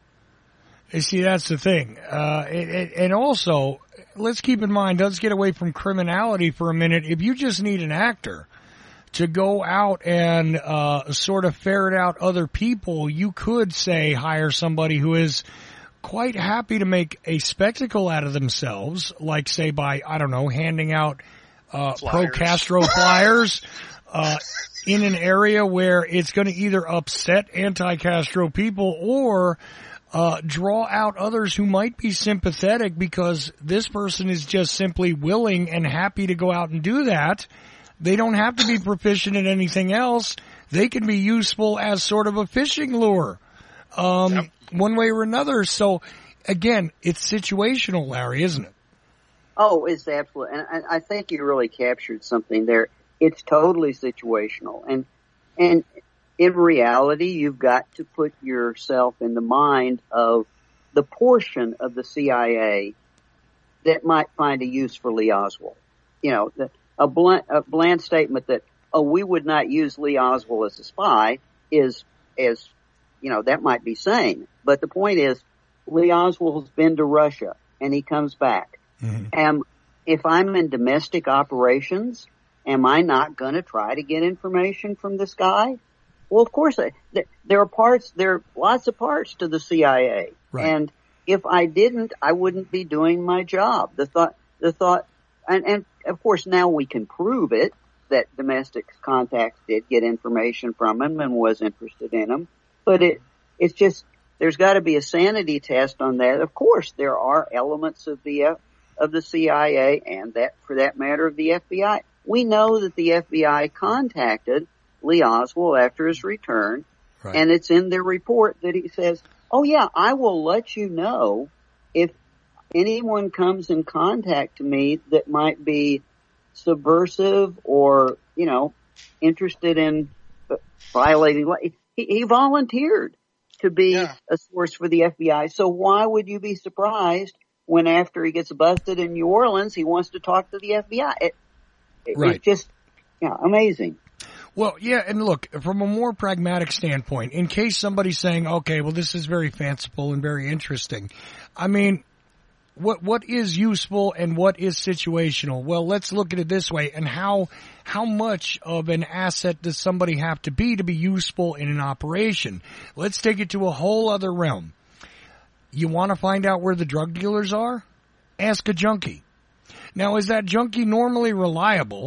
You see, that's the thing. Uh, it, it, and also, let's keep in mind, let's get away from criminality for a minute. If you just need an actor to go out and uh, sort of ferret out other people, you could say hire somebody who is quite happy to make a spectacle out of themselves, like, say, by, I don't know, handing out uh, pro-Castro flyers uh, in an area where it's going to either upset anti-Castro people or uh, draw out others who might be sympathetic because this person is just simply willing and happy to go out and do that. They don't have to be proficient in anything else. They can be useful as sort of a fishing lure, um, yep. one way or another. So, again, it's situational, Larry, isn't it? Oh, it's absolutely. And I think you really captured something there. It's totally situational. And, and in reality, you've got to put yourself in the mind of the portion of the C I A that might find a use for Lee Oswald. You know, the, A bland, a bland statement that, oh, we would not use Lee Oswald as a spy is as, you know, that might be sane. But the point is, Lee Oswald's been to Russia and he comes back. Mm-hmm. And if I'm in domestic operations, am I not going to try to get information from this guy? Well, of course, I, th- there are parts, there are lots of parts to the C I A. Right. And if I didn't, I wouldn't be doing my job. The thought, the thought, and, and of course now we can prove it, that domestic contacts did get information from him and was interested in him. But it, it's just, there's got to be a sanity test on that. Of course, there are elements of the, uh, of the C I A and that, for that matter, of the F B I. We know that the F B I contacted Lee Oswald after his return, right. And it's in their report that he says, oh yeah, I will let you know if anyone comes in contact to me that might be subversive or, you know, interested in violating. He, he volunteered to be yeah. a source for the F B I. So why would you be surprised when after he gets busted in New Orleans, he wants to talk to the F B I? It, it, right. It's just, yeah, amazing. Well, yeah, and look, from a more pragmatic standpoint, in case somebody's saying, okay, well, this is very fanciful and very interesting. I mean, what what is useful and what is situational? Well, let's look at it this way. And how how much of an asset does somebody have to be to be useful in an operation? Let's take it to a whole other realm. You want to find out where the drug dealers are? Ask a junkie. Now, is that junkie normally reliable?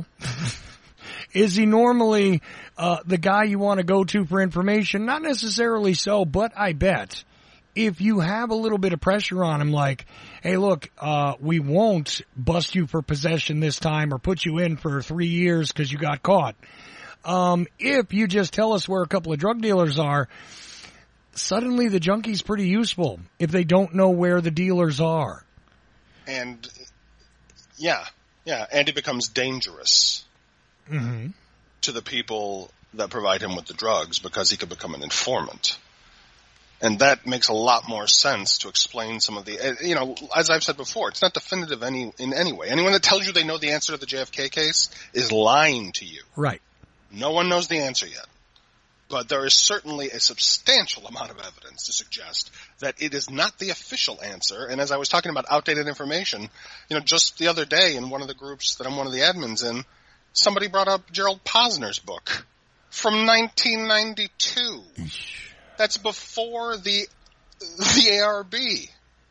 Is he normally uh the guy you want to go to for information? Not necessarily so, but I bet if you have a little bit of pressure on him, like, hey, look, uh we won't bust you for possession this time or put you in for three years because you got caught. Um, if you just tell us where a couple of drug dealers are, suddenly the junkie's pretty useful if they don't know where the dealers are. And, yeah, yeah, and it becomes dangerous. Mm-hmm. To the people that provide him with the drugs because he could become an informant. And that makes a lot more sense to explain some of the, you know, as I've said before, it's not definitive any in any way. Anyone that tells you they know the answer to the J F K case is lying to you. Right. No one knows the answer yet. But there is certainly a substantial amount of evidence to suggest that it is not the official answer. And as I was talking about outdated information, you know, just the other day in one of the groups that I'm one of the admins in, somebody brought up Gerald Posner's book from nineteen ninety-two. That's before the the A R B.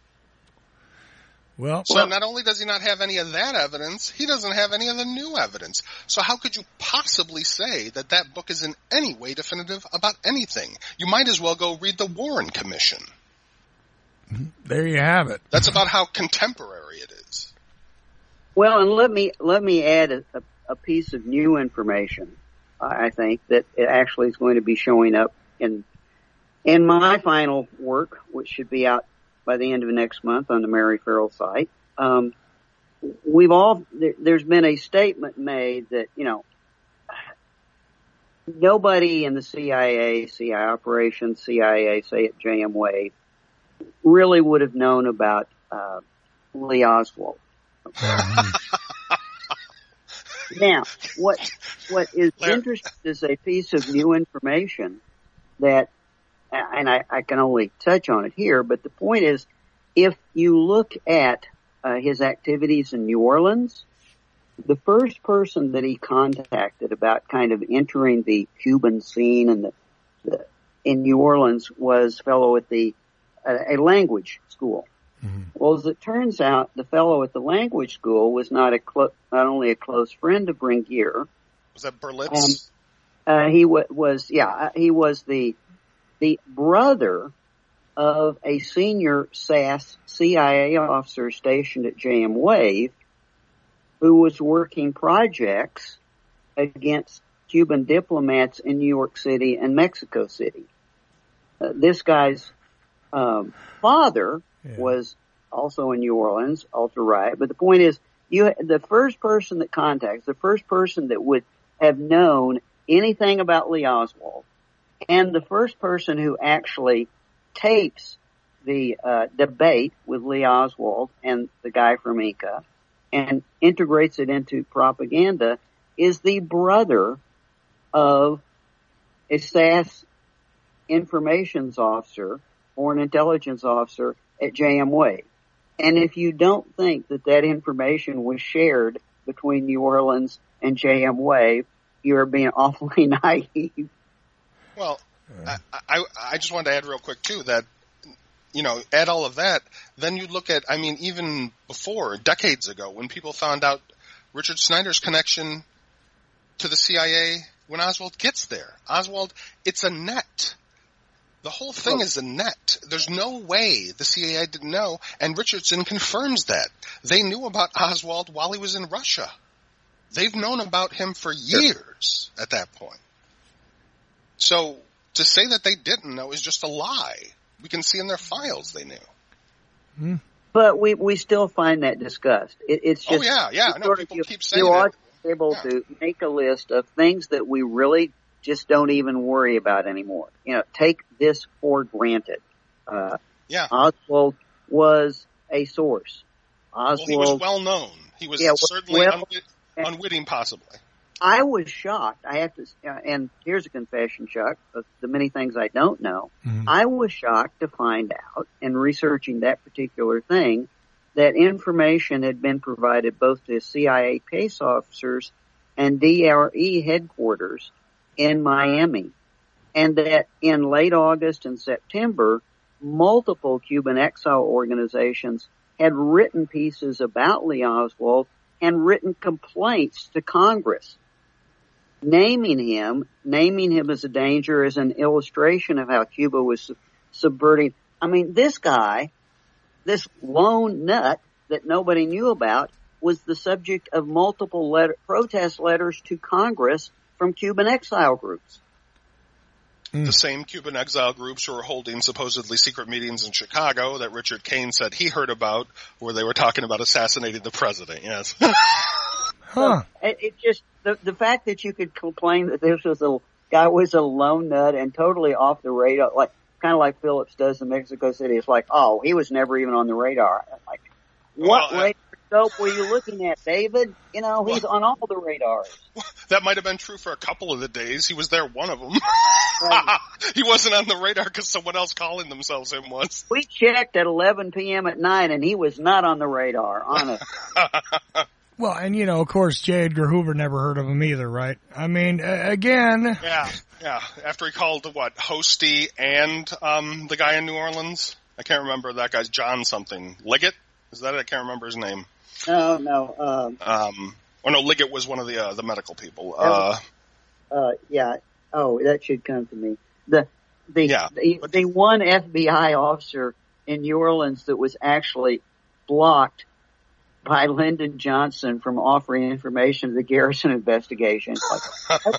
Well, so well, not only does he not have any of that evidence, he doesn't have any of the new evidence. So how could you possibly say that that book is in any way definitive about anything? You might as well go read the Warren Commission. There you have it. That's about how contemporary it is. Well, and let me let me add a, a a piece of new information, I think, that it actually is going to be showing up in in my final work, which should be out by the end of next month on the Mary Farrell site. Um, we've all, there, there's been a statement made that, you know, nobody in the C I A, C I A operations, C I A, say at J M Wave, really would have known about uh, Lee Oswald. Okay. Now, what what is interesting is a piece of new information that, and I, I can only touch on it here, but the point is, if you look at uh, his activities in New Orleans, the first person that he contacted about kind of entering the Cuban scene and the, the in New Orleans was a fellow at the uh, a language school. Mm-hmm. Well, as it turns out, the fellow at the language school was not a clo- not only a close friend of Bringuier. Was that Berlitz? Um, uh, he w- was, yeah, he was the the brother of a senior S A S C I A officer stationed at J M Wave, who was working projects against Cuban diplomats in New York City and Mexico City. Uh, this guy's um, father yeah. was also in New Orleans, ultra-right. But the point is, you the first person that contacts, the first person that would have known anything about Lee Oswald, and the first person who actually tapes the uh, debate with Lee Oswald and the guy from Inca and integrates it into propaganda is the brother of a S A S information officer or an intelligence officer at J M Wade. And if you don't think that that information was shared between New Orleans and J M Wade, you are being awfully naive. Well, I, I, I just wanted to add real quick, too, that, you know, add all of that, then you look at, I mean, even before, decades ago, when people found out Richard Snyder's connection to the C I A when Oswald gets there. Oswald, it's a net. The whole thing is a net. There's no way the C I A didn't know, and Richardson confirms that. They knew about Oswald while he was in Russia. They've known about him for years at that point. So to say that they didn't know is just a lie. We can see in their files they knew. Hmm. But we, we still find that discussed. It, it's just, oh, yeah, yeah. I know people you, keep saying you ought it. to be able yeah. to make a list of things that we really just don't even worry about anymore. You know, take this for granted. Uh, yeah. Oswald was a source. Oswald, well, he was well known. He was yeah, certainly well, unwit- unwitting, possibly. I was shocked. I have to, uh, and here's a confession, Chuck, of the many things I don't know. Mm-hmm. I was shocked to find out, in researching that particular thing, that information had been provided both to C I A case officers and D R E headquarters in Miami, and that in late August and September, multiple Cuban exile organizations had written pieces about Lee Oswald and written complaints to Congress, naming him, naming him as a danger, as an illustration of how Cuba was sub- subverting. I mean, this guy, this lone nut that nobody knew about, was the subject of multiple letter, protest letters to Congress from Cuban exile groups. The same Cuban exile groups who were holding supposedly secret meetings in Chicago that Richard Kane said he heard about, where they were talking about assassinating the president, yes. Huh. It, it just, the, the fact that you could complain that this was a guy was a lone nut and totally off the radar, like, kind of like Phillips does in Mexico City. It's like, oh, he was never even on the radar. Like, what well, uh, radar scope were you looking at, David? You know, he's well, on all the radars. That might have been true for a couple of the days. He was there one of them. He wasn't on the radar because someone else calling themselves him was. We checked at eleven p.m. at night, and he was not on the radar, honest. Well, and, you know, of course, J. Edgar Hoover never heard of him either, right? I mean, uh, again... Yeah, yeah. After he called, what, Hosty and um, the guy in New Orleans? I can't remember that guy's John something. Liggett? Is that it? I can't remember his name. No, no. Um, um, oh, no, Liggett was one of the uh, the medical people. Uh, uh, yeah. Oh, that should come to me. The the, yeah. the the one F B I officer in New Orleans that was actually blocked by Lyndon Johnson from offering information to the Garrison investigation. Like,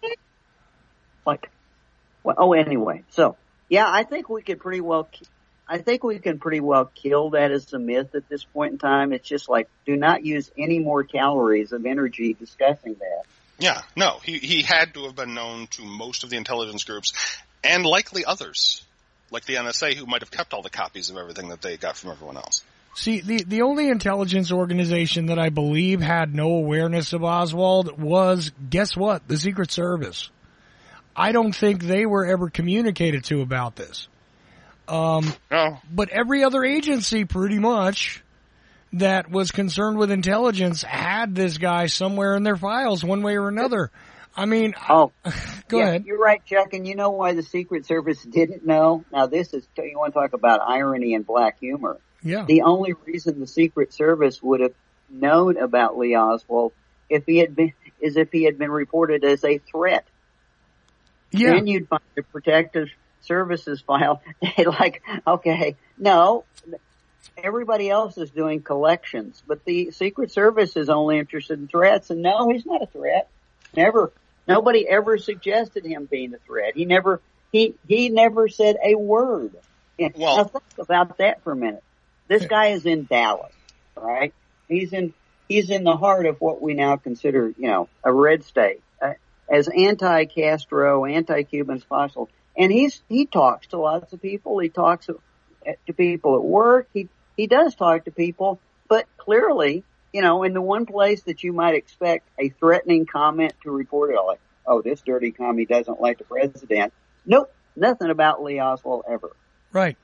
like well, oh, anyway. So, yeah, I think we could pretty well, I think we can pretty well kill that as a myth at this point in time. It's just like, do not use any more calories of energy discussing that. Yeah, no, he, he had to have been known to most of the intelligence groups and likely others, like the N S A, who might have kept all the copies of everything that they got from everyone else. See, the, the only intelligence organization that I believe had no awareness of Oswald was, guess what? The Secret Service. I don't think they were ever communicated to about this. Um, no. But every other agency pretty much that was concerned with intelligence had this guy somewhere in their files one way or another. I mean, oh, go yeah, ahead. You're right, Chuck, and you know why the Secret Service didn't know? Now, this is, you want to talk about irony and black humor. Yeah. The only reason the Secret Service would have known about Lee Oswald if he had been, is if he had been reported as a threat. Yeah. Then you'd find the Protective Services file. Like, okay, no, everybody else is doing collections, but the Secret Service is only interested in threats. And no, he's not a threat. Never. Nobody ever suggested him being a threat. He never, he, he never said a word. Well, now think about that for a minute. This guy is in Dallas, right? He's in, he's in the heart of what we now consider, you know, a red state, uh, as anti-Castro, anti-Cuban as possible. And he's, he talks to lots of people. He talks to, to people at work. He, he does talk to people, but clearly, you know, in the one place that you might expect a threatening comment to report it, like, oh, this dirty commie doesn't like the president. Nope. nothing about Lee Oswald ever. Right.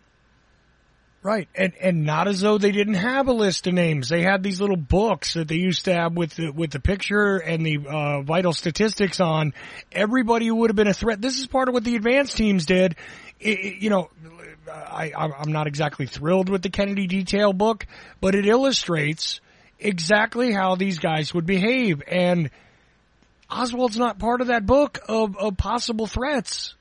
Right. And, and not as though they didn't have a list of names. They had these little books that they used to have with the, with the picture and the, uh, vital statistics on everybody who would have been a threat. This is part of what the advance teams did. It, it, you know, I, I'm not exactly thrilled with the Kennedy detail book, but it illustrates exactly how these guys would behave. And Oswald's not part of that book of, of possible threats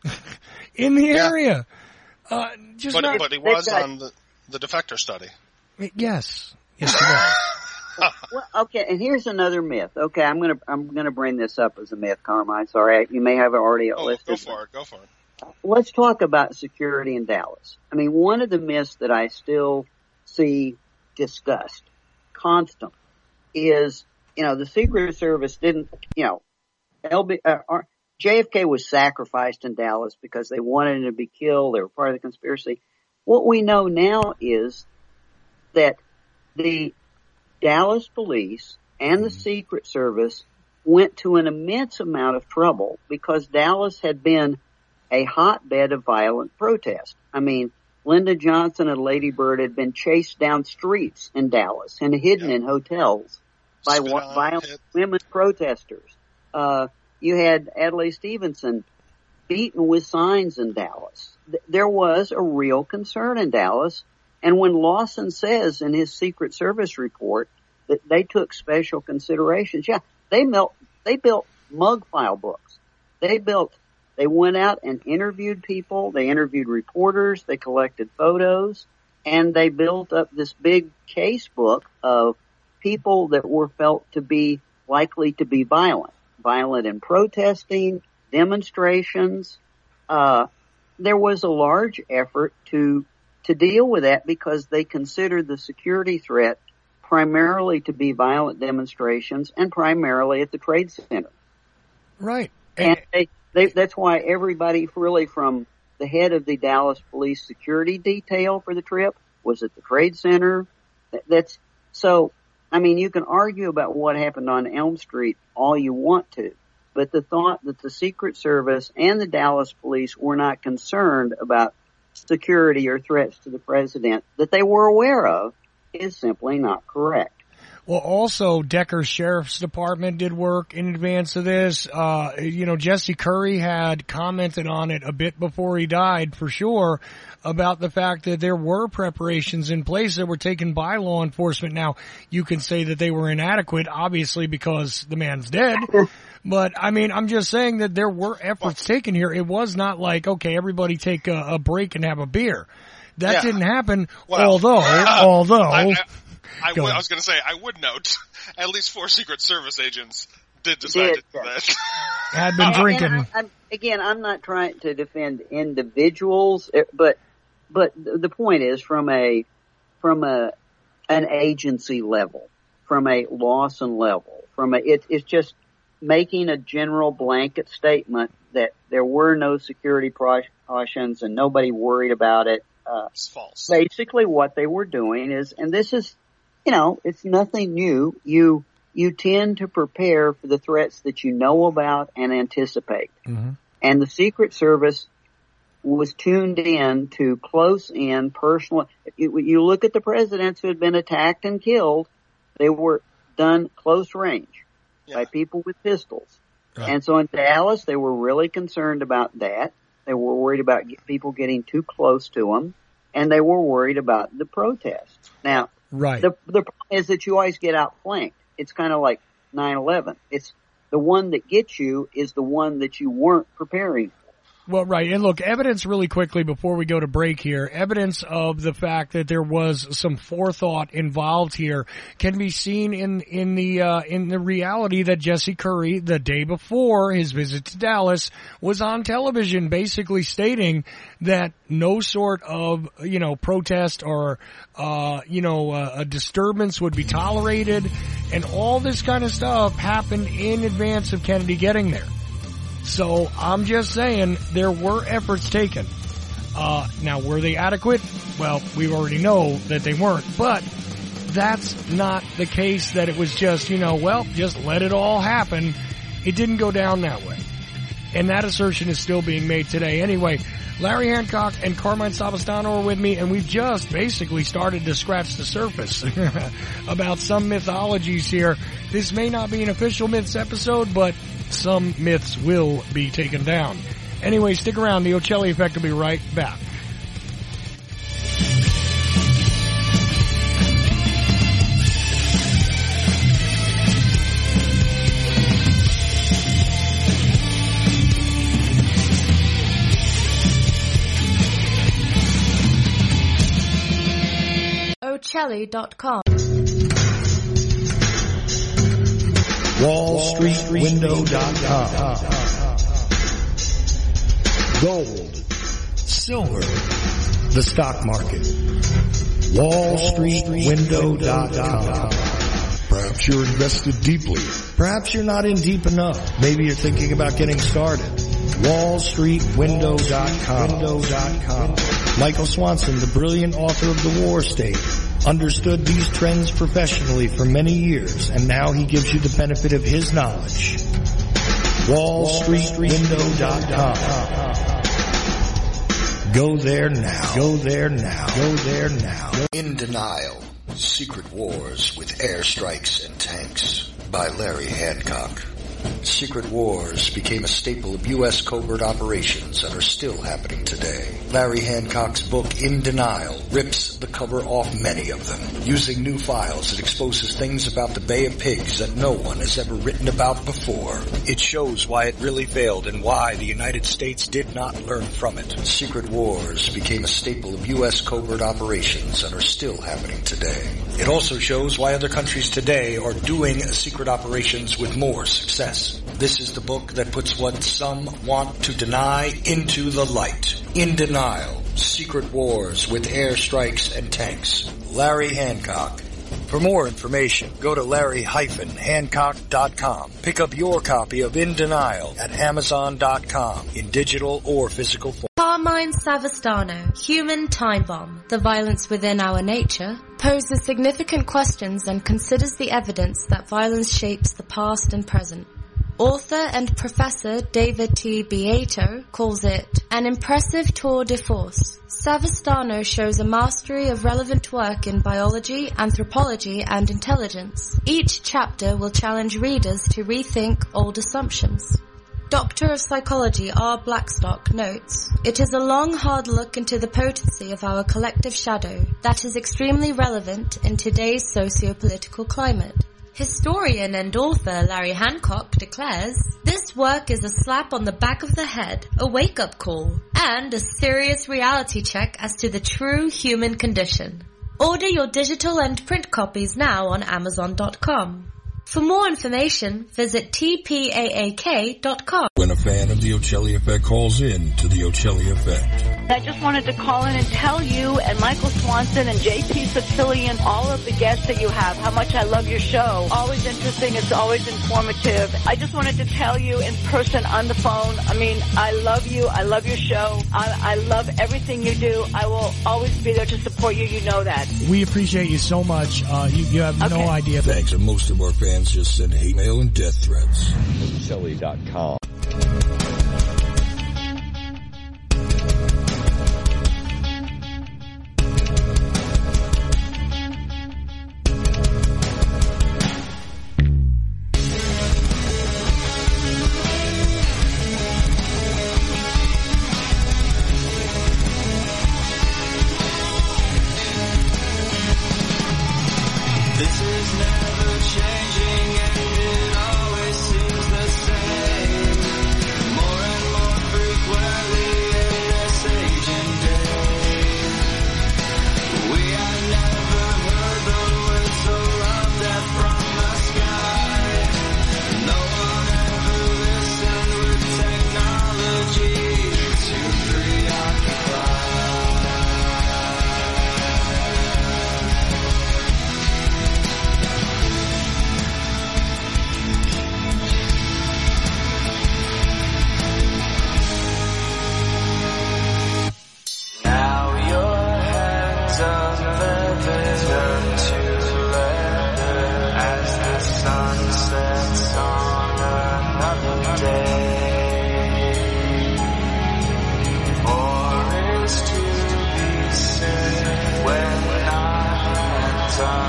in the yeah. area. Uh, just but, not, but he was on the, the defector study. Yes. Yes, he was. Well, okay, and here's another myth. Okay, I'm gonna I'm gonna bring this up as a myth, Carmine. Sorry, you may have it already oh, listed. Go for it. Go for it. Let's talk about security in Dallas. I mean, one of the myths that I still see discussed constantly is, you know, the Secret Service didn't, you know, L B, uh, J F K was sacrificed in Dallas because they wanted him to be killed. They were part of the conspiracy. What we know now is that the Dallas police and the Secret Service went to an immense amount of trouble because Dallas had been a hotbed of violent protest. I mean, Lyndon Johnson and Lady Bird had been chased down streets in Dallas and hidden yep. in hotels by Spit violent it. women protesters. Uh, you had Adlai Stevenson beaten with signs in Dallas. Th- there was a real concern in Dallas. And when Lawson says in his Secret Service report that they took special considerations, yeah, they melt, they built mug file books. They built They went out and interviewed people. They interviewed reporters. They collected photos. And they built up this big case book of people that were felt to be likely to be violent. Violent in protesting, demonstrations. Uh, there was a large effort to to deal with that because they considered the security threat primarily to be violent demonstrations and primarily at the Trade Center. Right. And they They, that's why everybody really from the head of the Dallas Police Security Detail for the trip was at the Trade Center. That's so, I mean, you can argue about what happened on Elm Street all you want to, but the thought that the Secret Service and the Dallas police were not concerned about security or threats to the president that they were aware of is simply not correct. Well, also, Decker Sheriff's Department did work in advance of this. Uh, you know, Jesse Curry had commented on it a bit before he died, for sure, about the fact that there were preparations in place that were taken by law enforcement. Now, you can say that they were inadequate, obviously, because the man's dead. But, I mean, I'm just saying that there were efforts taken here. It was not like, okay, everybody take a, a break and have a beer. That yeah. didn't happen, well, although, uh, although... I, I, I, w- I was going to say, I would note, at least four Secret Service agents did decide did, to do that. Had been drinking. I, I'm, again, I'm not trying to defend individuals, but but the point is, from a from a an agency level, from a Lawson level, from a it, it's just making a general blanket statement that there were no security precautions and nobody worried about it. Uh, it's false. Basically, what they were doing is, and this is. You know, it's nothing new. You you tend to prepare for the threats that you know about and anticipate. Mm-hmm. And the Secret Service was tuned in to close in personal. You, you look at the presidents who had been attacked and killed; they were done close range yeah. by people with pistols. Right. And so in Dallas, they were really concerned about that. They were worried about people getting too close to them, and they were worried about the protests. Now. Right. The the problem is that you always get outflanked. It's kind of like nine eleven. It's the one that gets you is the one that you weren't preparing for. Well, right. And look, evidence really quickly before we go to break here, evidence of the fact that there was some forethought involved here can be seen in, in the, uh, in the reality that Jesse Curry, the day before his visit to Dallas, was on television basically stating that no sort of, you know, protest or, uh, you know, uh, a disturbance would be tolerated, and all this kind of stuff happened in advance of Kennedy getting there. So I'm just saying there were efforts taken. Uh, now, were they adequate? Well, we already know that they weren't, but that's not the case that it was just, you know, well, just let it all happen. It didn't go down that way. And that assertion is still being made today. Anyway, Larry Hancock and Carmine Savastano are with me, and we've just basically started to scratch the surface about some mythologies here. This may not be an official myths episode, but some myths will be taken down. Anyway, stick around. The Ocelli Effect will be right back. Ocelli dot com. Wall Street Window dot com. Gold, silver, the stock market. Wall Street Window dot com. Perhaps you're invested deeply. Perhaps you're not in deep enough. Maybe you're thinking about getting started. Wall Street Window dot com. Michael Swanson, the brilliant author of The War State, understood these trends professionally for many years, and now he gives you the benefit of his knowledge. Wall Street Window dot com. Go there now. Go there now. Go there now. In Denial, Secret Wars with Airstrikes and Tanks by Larry Hancock. Secret wars became a staple of U S covert operations and are still happening today. Larry Hancock's book, In Denial, rips the cover off many of them. Using new files, it exposes things about the Bay of Pigs that no one has ever written about before. It shows why it really failed and why the United States did not learn from it. Secret wars became a staple of U S covert operations and are still happening today. It also shows why other countries today are doing secret operations with more success. This is the book that puts what some want to deny into the light. In Denial, Secret Wars with Airstrikes and Tanks. Larry Hancock. For more information, go to larry dash hancock dot com. Pick up your copy of In Denial at amazon dot com in digital or physical form. Carmine Savastano, Human Time Bomb, The Violence Within Our Nature, poses significant questions and considers the evidence that violence shapes the past and present. Author and Professor David T. Beato calls it an impressive tour de force. Savastano shows a mastery of relevant work in biology, anthropology, and intelligence. Each chapter will challenge readers to rethink old assumptions. Doctor of Psychology R. Blackstock notes, "It is a long, hard look into the potency of our collective shadow that is extremely relevant in today's socio-political climate." Historian and author Larry Hancock declares, "This work is a slap on the back of the head, a wake-up call, and a serious reality check as to the true human condition." Order your digital and print copies now on amazon dot com. For more information, visit T P A A K dot com. When a fan of the Ocelli Effect calls in to the Ocelli Effect. I just wanted to call in and tell you and Michael Swanson and J P Sotillian, all of the guests that you have, how much I love your show. Always interesting. It's always informative. I just wanted to tell you in person on the phone, I mean, I love you. I love your show. I, I love everything you do. I will always be there to support you. You know that. We appreciate you so much. Uh, you, you have okay. no idea. Thanks, and most of our fans just send hate mail and death threats. Ocelli dot com.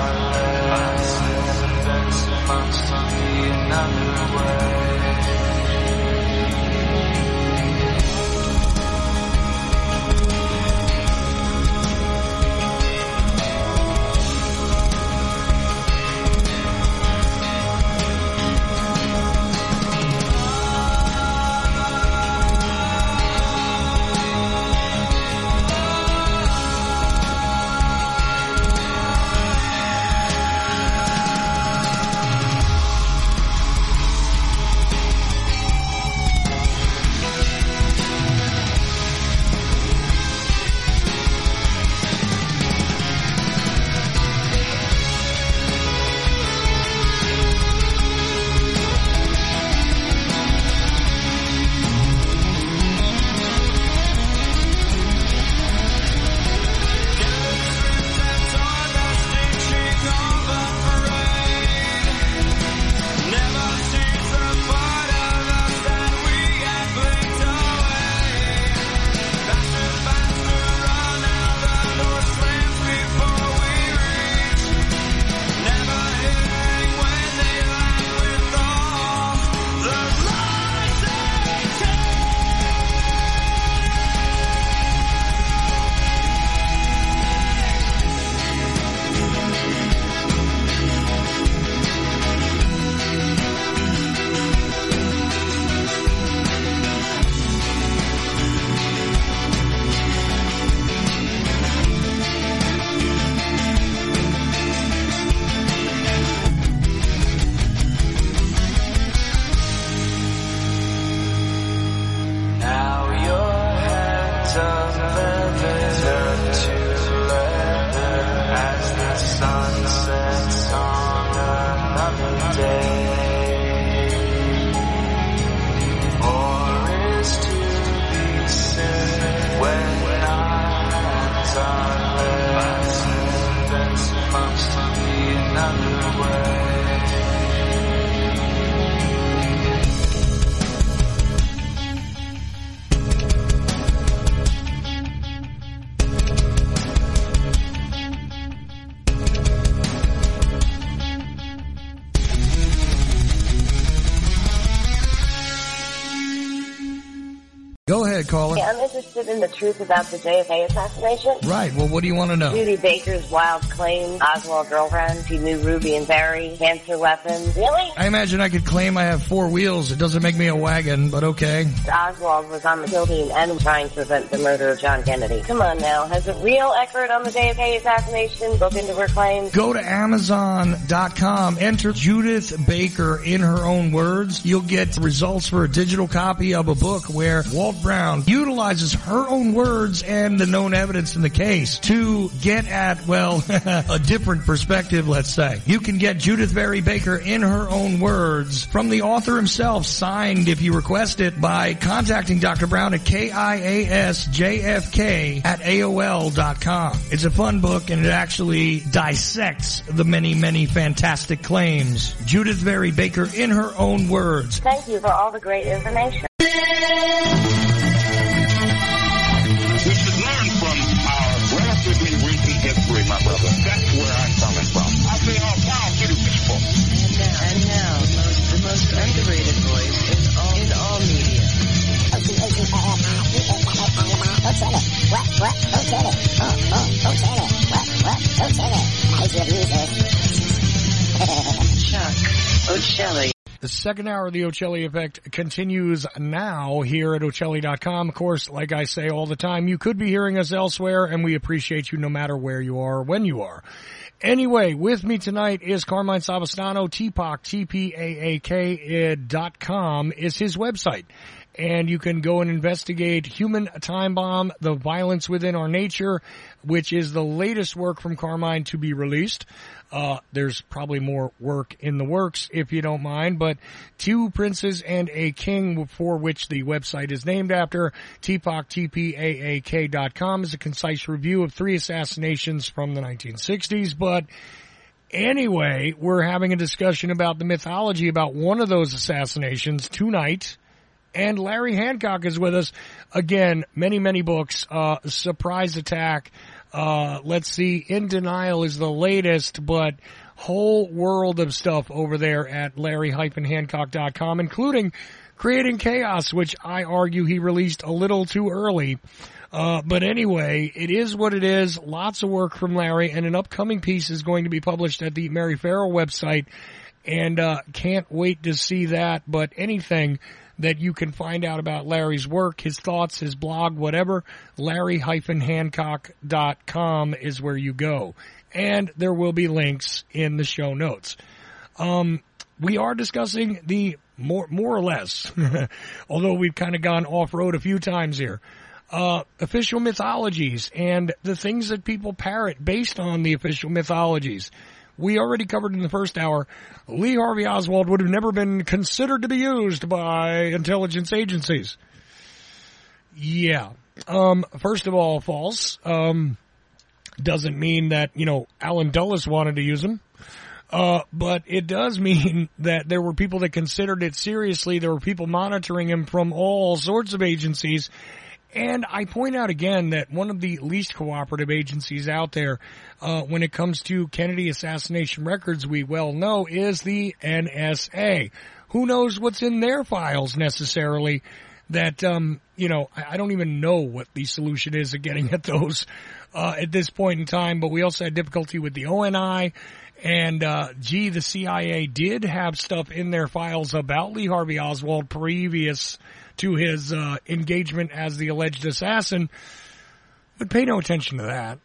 Go ahead, caller. Yeah, I'm interested in the truth about the J F K assassination. Right. Well, what do you want to know? Judy Baker's wild claim, Oswald girlfriend, she knew Ruby and Barry, cancer weapons. Really? I imagine I could claim I have four wheels. It doesn't make me a wagon, but okay. Oswald was on the kill team and trying to prevent the murder of John Kennedy. Come on now. Has a real expert on the J F K assassination looked into her claims? Go to Amazon dot com, enter Judith Baker in her own words. You'll get results for a digital copy of a book where Walt Brown utilizes her own words and the known evidence in the case to get at, well, a different perspective, let's say. You can get Judith Barry Baker in her own words from the author himself, signed if you request it, by contacting Doctor Brown at K I A S J F K at A O L dot com. It's a fun book, and it actually dissects the many, many fantastic claims. Judith Barry Baker in her own words. Thank you for all the great information. We should learn from our relatively recent history, my brother. That's where I'm coming from. I say all power to the people. And now, and now most, the most underrated voice in all, in all media. Chuck Ocelli. The second hour of the Ocelli Effect continues now here at Ocelli dot com. Of course, like I say all the time, you could be hearing us elsewhere, and we appreciate you no matter where you are or when you are. Anyway, with me tonight is Carmine Savastano. T P A C, T P A A K dot com is his website. And you can go and investigate Human Time Bomb, The Violence Within Our Nature, which is the latest work from Carmine to be released. Uh, there's probably more work in the works, if you don't mind, but Two Princes and a King, for which the website is named after, T P A C, T P A A K dot com, is a concise review of three assassinations from the nineteen sixties, but anyway, we're having a discussion about the mythology about one of those assassinations tonight, And Larry Hancock is with us. Again, many, many books. Uh, Surprise Attack. Uh, let's see. In Denial is the latest, but whole world of stuff over there at larry dash hancock dot com, including Creating Chaos, which I argue he released a little too early. Uh, but anyway, it is what it is. Lots of work from Larry, and an upcoming piece is going to be published at the Mary Farrell website, and uh, can't wait to see that. But anything that you can find out about Larry's work, his thoughts, his blog, whatever, larry dash hancock dot com is where you go. And there will be links in the show notes. Um, we are discussing the more, more or less, although we've kind of gone off-road a few times here, uh, official mythologies and the things that people parrot based on the official mythologies. We already covered in the first hour, Lee Harvey Oswald would have never been considered to be used by intelligence agencies. Yeah. Um, first of all, false. Um, doesn't mean that, you know, Alan Dulles wanted to use him. Uh, but it does mean that there were people that considered it seriously. There were people monitoring him from all sorts of agencies. And I point out again that one of the least cooperative agencies out there, uh, when it comes to Kennedy assassination records, we well know, is the N S A. Who knows what's in their files necessarily that, um, you know, I don't even know what the solution is of getting at those, uh, at this point in time. But we also had difficulty with the O N I. And, uh, gee, the C I A did have stuff in their files about Lee Harvey Oswald previous to his, uh, engagement as the alleged assassin. But pay no attention to that.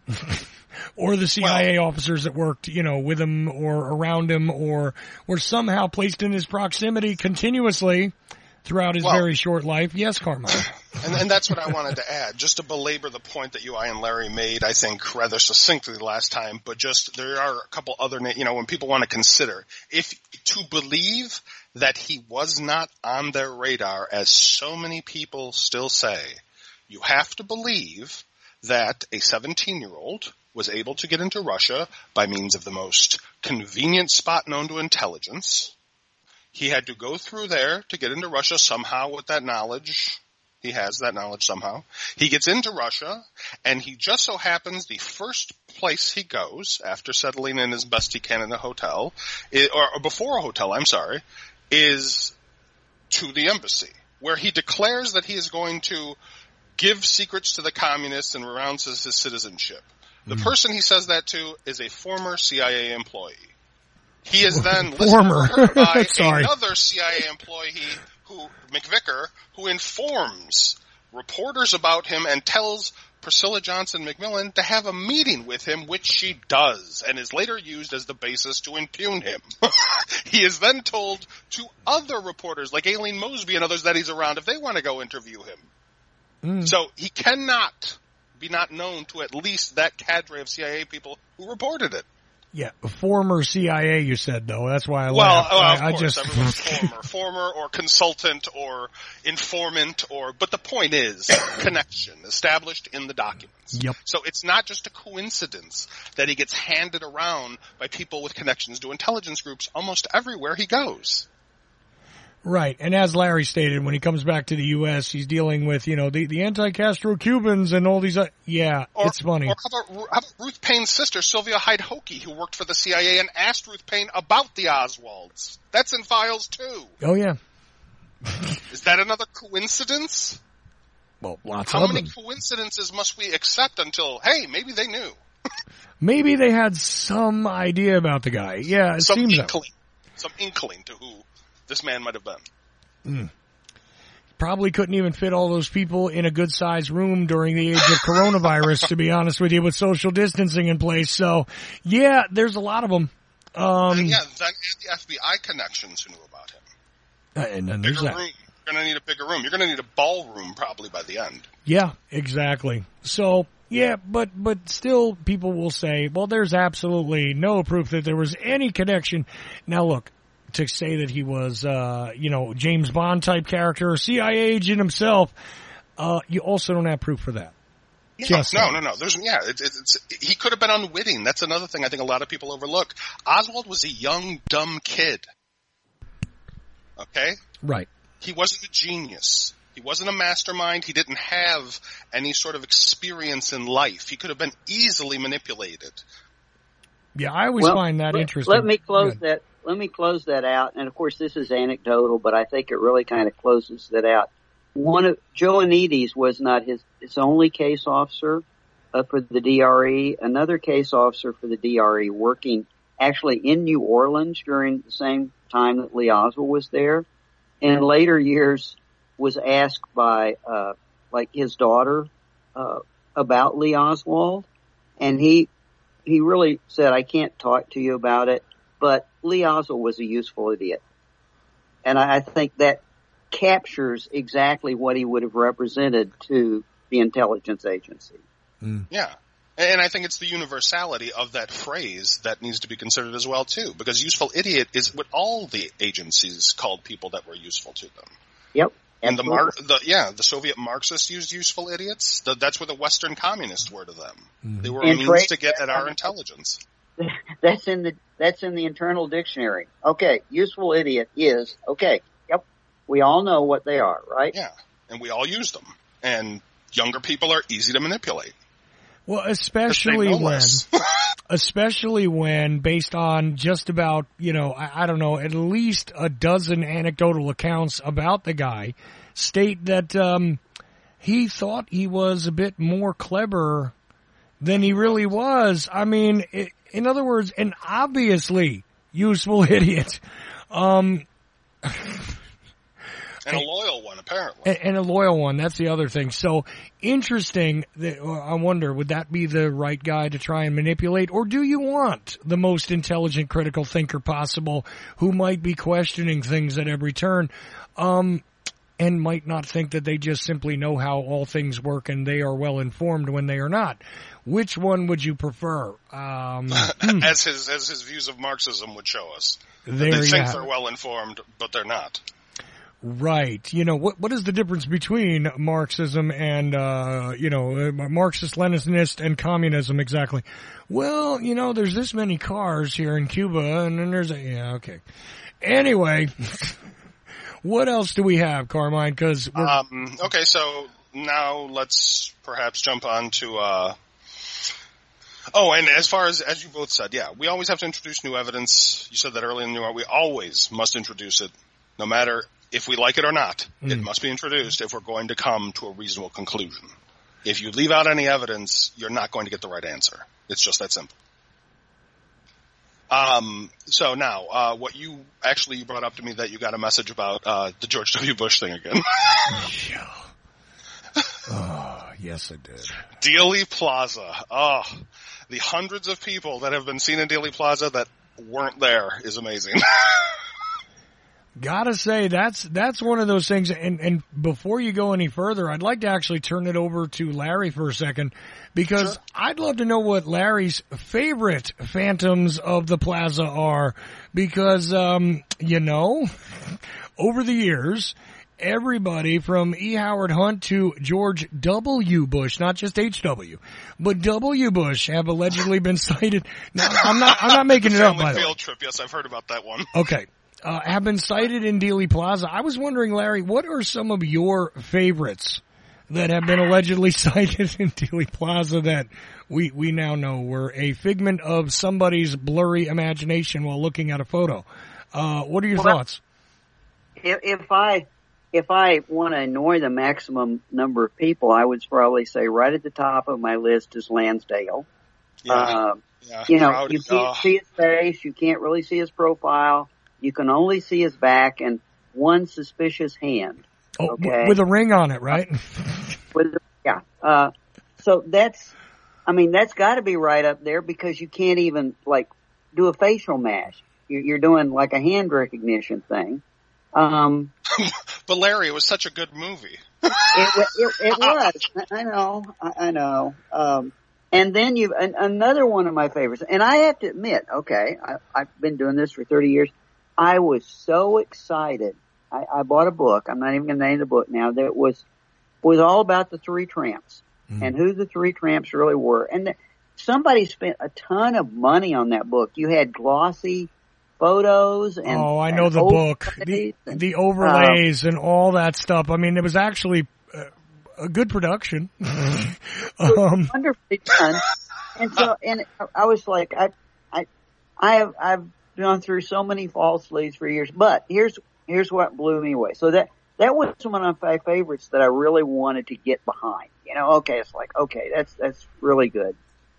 Or the C I A well, officers that worked, you know, with him or around him or were somehow placed in his proximity continuously throughout his well, very short life. Yes, Carmine. And, and that's what I wanted to add, just to belabor the point that you, I, and Larry made, I think, rather succinctly last time, but just there are a couple other, you know, when people want to consider, if to believe that he was not on their radar, as so many people still say, you have to believe that a seventeen-year-old was able to get into Russia by means of the most convenient spot known to intelligence. He had to go through there to get into Russia somehow with that knowledge. He has that knowledge somehow. He gets into Russia, and he just so happens the first place he goes after settling in as best he can in a hotel, or, or before a hotel, I'm sorry, is to the embassy, where he declares that he is going to give secrets to the communists and renounces his citizenship. The mm. person he says that to is a former C I A employee. He is then listened by another C I A employee who, McVicker, who informs reporters about him and tells Priscilla Johnson McMillan to have a meeting with him, which she does, and is later used as the basis to impugn him. He is then told to other reporters, like Aileen Mosby and others that he's around, if they want to go interview him. Mm. So he cannot be not known to at least that cadre of C I A people who reported it. Yeah, former C I A, you said, though. That's why I well, laughed. Well, I, of I course, just... everyone's former. Former or consultant or informant or... But the point is, connection established in the documents. Yep. So it's not just a coincidence that he gets handed around by people with connections to intelligence groups almost everywhere he goes. Right, and as Larry stated, when he comes back to the U S, he's dealing with, you know, the, the anti-Castro Cubans and all these, uh, yeah, or, it's funny. Or how about, how about Ruth Payne's sister, Sylvia Hyde-Hoke, who worked for the C I A and asked Ruth Payne about the Oswalds. That's in files, too. Oh, yeah. Is that another coincidence? Well, lots how of them. How many coincidences must we accept until, hey, maybe they knew? Maybe they had some idea about the guy. Yeah, it some seems inkling, that. Some inkling to who this man might have been. Mm. Probably couldn't even fit all those people in a good-sized room during the age of coronavirus, to be honest with you, with social distancing in place. So, yeah, there's a lot of them. Um, and yeah, then the F B I connections who knew about him. Uh, and then there's bigger that. Room. You're going to need a bigger room. You're going to need a ballroom probably by the end. Yeah, exactly. So, yeah, but but still people will say, well, there's absolutely no proof that there was any connection. Now, look. To say that he was, uh, you know, James Bond type character or C I A agent himself, uh, you also don't have proof for that. Yeah, Just no, no, no. There's, yeah, it, it, it's, he could have been unwitting. That's another thing I think a lot of people overlook. Oswald was a young, dumb kid. Okay? Right. He wasn't a genius. He wasn't a mastermind. He didn't have any sort of experience in life. He could have been easily manipulated. Yeah, I always well, find that let, interesting. Let me close that. Let me close that out. And of course, this is anecdotal, but I think it really kind of closes that out. One of Joanides was not his his only case officer uh, for the D R E. Another case officer for the D R E, working actually in New Orleans during the same time that Lee Oswald was there. In later years, was asked by uh like his daughter uh about Lee Oswald, and he he really said, I can't talk to you about it, but Lee Oswald was a useful idiot. And I, I think that captures exactly what he would have represented to the intelligence agency. Mm. Yeah. And I think it's the universality of that phrase that needs to be considered as well, too, because useful idiot is what all the agencies called people that were useful to them. Yep. And the, Mar- the yeah, the Soviet Marxists used useful idiots. The, that's what the Western communists were to them. Mm-hmm. They were a and means trade, to get at our intelligence. That's in the that's in the internal dictionary. Okay, useful idiot is okay. Yep, we all know what they are, right? Yeah, and we all use them. And younger people are easy to manipulate. Well, especially when, especially when, based on just about, you know, I, I don't know, at least a dozen anecdotal accounts about the guy state that um, he thought he was a bit more clever than he really was. I mean, it, in other words, an obviously useful idiot. Um, And a loyal one, apparently. And, and a loyal one, that's the other thing. So, interesting, that, I wonder, would that be the right guy to try and manipulate? Or do you want the most intelligent critical thinker possible who might be questioning things at every turn, um, and might not think that they just simply know how all things work and they are well informed when they are not? Which one would you prefer? Um, as his as his views of Marxism would show us. There they you think have they're it. well informed, but they're not. Right. You know, what what is the difference between Marxism and, uh, you know, Marxist, Leninist, and communism exactly? Well, you know, there's this many cars here in Cuba, and then there's a, yeah, okay. Anyway, what else do we have, Carmine? Because um, okay, so now let's perhaps jump on to, uh, oh, and as far as, as you both said, yeah, we always have to introduce new evidence. You said that early in the new we always must introduce it, no matter if we like it or not. Mm. It must be introduced if we're going to come to a reasonable conclusion. If you leave out any evidence, you're not going to get the right answer. It's just that simple. Um, so now, uh, what you actually brought up to me that you got a message about, uh, the George W. Bush thing again. Yeah. Oh, yes, I did. Dealey Plaza. Oh, the hundreds of people that have been seen in Dealey Plaza that weren't there is amazing. Gotta say, that's that's one of those things, and, and before you go any further, I'd like to actually turn it over to Larry for a second, because sure. I'd love to know what Larry's favorite phantoms of the plaza are, because, um, you know, over the years, everybody from E. Howard Hunt to George W. Bush, not just H W, but W. Bush have allegedly been cited. Now, I'm not, I'm not making it up, by the way. Field trip, yes, I've heard about that one. Okay. Uh, have been cited in Dealey Plaza. I was wondering, Larry, what are some of your favorites that have been allegedly cited in Dealey Plaza that we, we now know were a figment of somebody's blurry imagination while looking at a photo? Uh, what are your well, thoughts? If, if I, if I want to annoy the maximum number of people, I would probably say right at the top of my list is Lansdale. Yeah. Uh, yeah. You know, Proud, you can't uh, see his face, you can't really see his profile. You can only see his back and one suspicious hand. Oh, okay? With a ring on it, right? With, yeah. Uh, so that's, I mean, that's got to be right up there because you can't even, like, do a facial match. You're, you're doing, like, a hand recognition thing. Um, but, Larry, it was such a good movie. it, it, it was. I know. I, I know. Um, and then you an, another one of my favorites, and I have to admit, okay, I, I've been doing this for thirty years. I was so excited. I, I bought a book. I'm not even going to name the book now. That was was all about the three tramps mm. and who the three tramps really were. And the, somebody spent a ton of money on that book. You had glossy photos and oh, I know and the book, the, and, the overlays uh, and all that stuff. I mean, it was actually uh, a good production. um, wonderfully done. And so, and I was like, I, I, I have, I've gone through so many false leads for years, but here's, here's what blew me away. So that, that was one of my favorites that I really wanted to get behind. You know, okay, it's like, okay, that's, that's really good.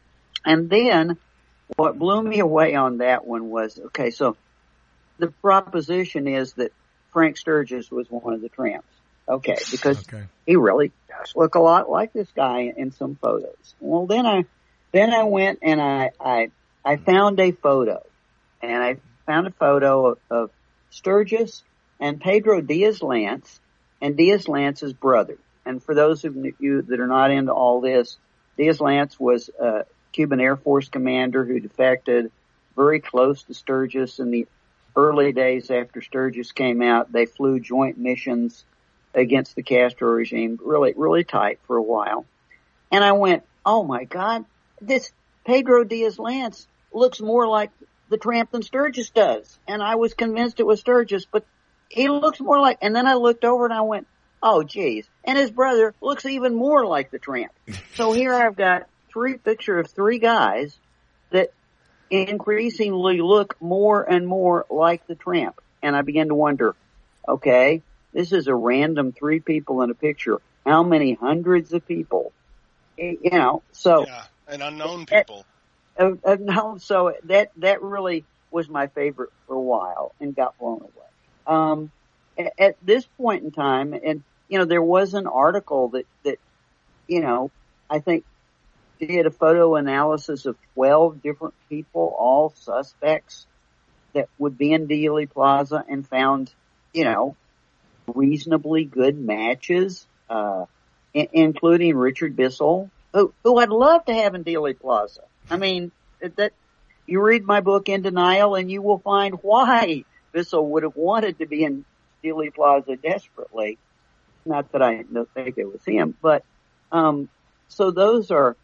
And then what blew me away on that one was, okay, so the proposition is that Frank Sturgis was one of the tramps. Okay, because okay. he really does look a lot like this guy in some photos. Well, then I, then I went and I, I, I found a photo, and I found a photo of, of Sturgis and Pedro Diaz-Lance and Diaz-Lance's brother. And for those of you that are not into all this, Diaz-Lance was a Cuban Air Force commander who defected very close to Sturgis in the early days after Sturgis came out. They flew joint missions against the Castro regime, really, really tight for a while. And I went, oh my God, this Pedro Diaz-Lance looks more like the tramp than Sturgis does. And I was convinced it was Sturgis, but he looks more like, and then I looked over and I went, oh geez. And his brother looks even more like the tramp. So here I've got three picture of three guys that increasingly look more and more like the tramp. And I began to wonder, okay, this is a random three people in a picture. How many hundreds of people? You know, so. Yeah, and unknown people. Uh, uh, no, so that, that really was my favorite for a while and got blown away. Um, at, at this point in time, and, you know, there was an article that, that, you know, I think did a photo analysis of twelve different people, all suspects that would be in Dealey Plaza, and found, you know, reasonably good matches, uh, I- including Richard Bissell, who, who I'd love to have in Dealey Plaza. I mean, that, you read my book In Denial and you will find why Bissell would have wanted to be in Dealey Plaza desperately. Not that I don't think it was him, but, um, so those are,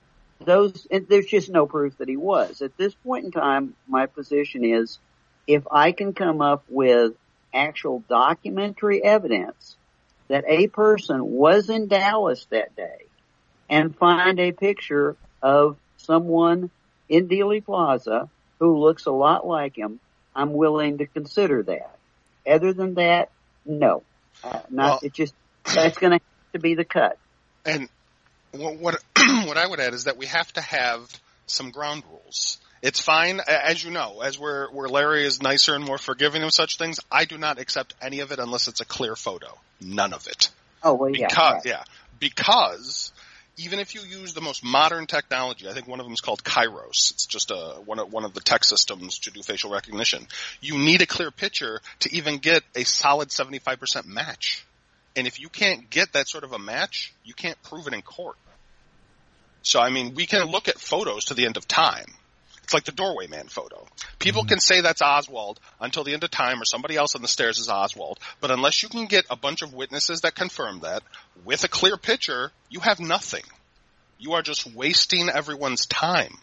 those, and there's just no proof that he was. At this point in time, my position is, if I can come up with actual documentary evidence that a person was in Dallas that day and find a picture of someone in Dealey Plaza who looks a lot like him, I'm willing to consider that. Other than that, no. Uh, not, well, it just, that's going to have to be the cut. And what, what, what I would add is that we have to have some ground rules. It's fine, as you know, as where, where Larry is nicer and more forgiving of such things, I do not accept any of it unless it's a clear photo. None of it. Oh, well, yeah. Because, right. yeah. Because even if you use the most modern technology, I think one of them is called Kairos. It's just a, one of, one of the tech systems to do facial recognition. You need a clear picture to even get a solid seventy-five percent match. And if you can't get that sort of a match, you can't prove it in court. So, I mean, we can look at photos to the end of time. It's like the Doorway Man photo. People can say that's Oswald until the end of time, or somebody else on the stairs is Oswald. But unless you can get a bunch of witnesses that confirm that with a clear picture, you have nothing. You are just wasting everyone's time.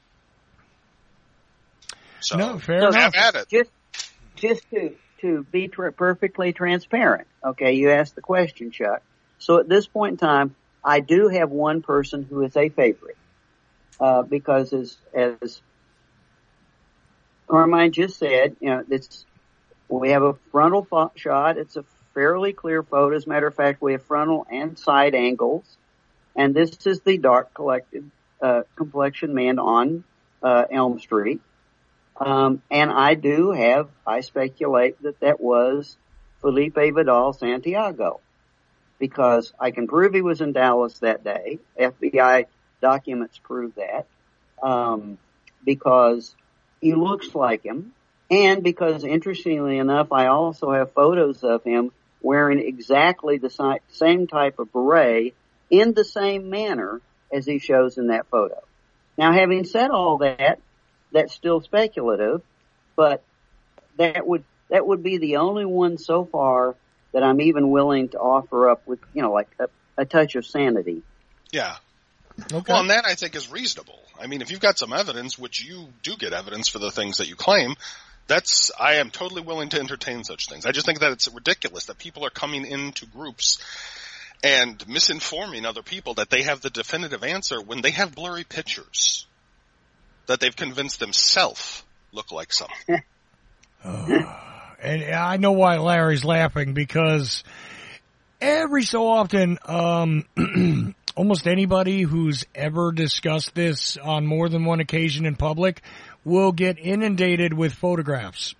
So, no, fair so enough. Have at it. Just, just to, to be tr- perfectly transparent. Okay. You asked the question, Chuck. So at this point in time, I do have one person who is a favorite, uh, because as, as Carmine just said, you know, it's, we have a frontal fo- shot. It's a fairly clear photo. As a matter of fact, we have frontal and side angles. And this is the dark collected, uh, complexion man on, uh, Elm Street. Um, and I do have, I speculate that that was Felipe Vidal Santiago, because I can prove he was in Dallas that day. F B I documents prove that. Um, because he looks like him, and because, interestingly enough, I also have photos of him wearing exactly the si- same type of beret in the same manner as he shows in that photo. Now, having said all that, that's still speculative, but that would that would be the only one so far that I'm even willing to offer up with, you know, like a, a touch of sanity. Yeah. Okay. Well, and that I think is reasonable. I mean, if you've got some evidence, which you do get evidence for the things that you claim, That's, I am totally willing to entertain such things. I just think that it's ridiculous that people are coming into groups and misinforming other people that they have the definitive answer when they have blurry pictures that they've convinced themselves look like something. uh, and I know why Larry's laughing, because every so often, um, almost anybody who's ever discussed this on more than one occasion in public will get inundated with photographs.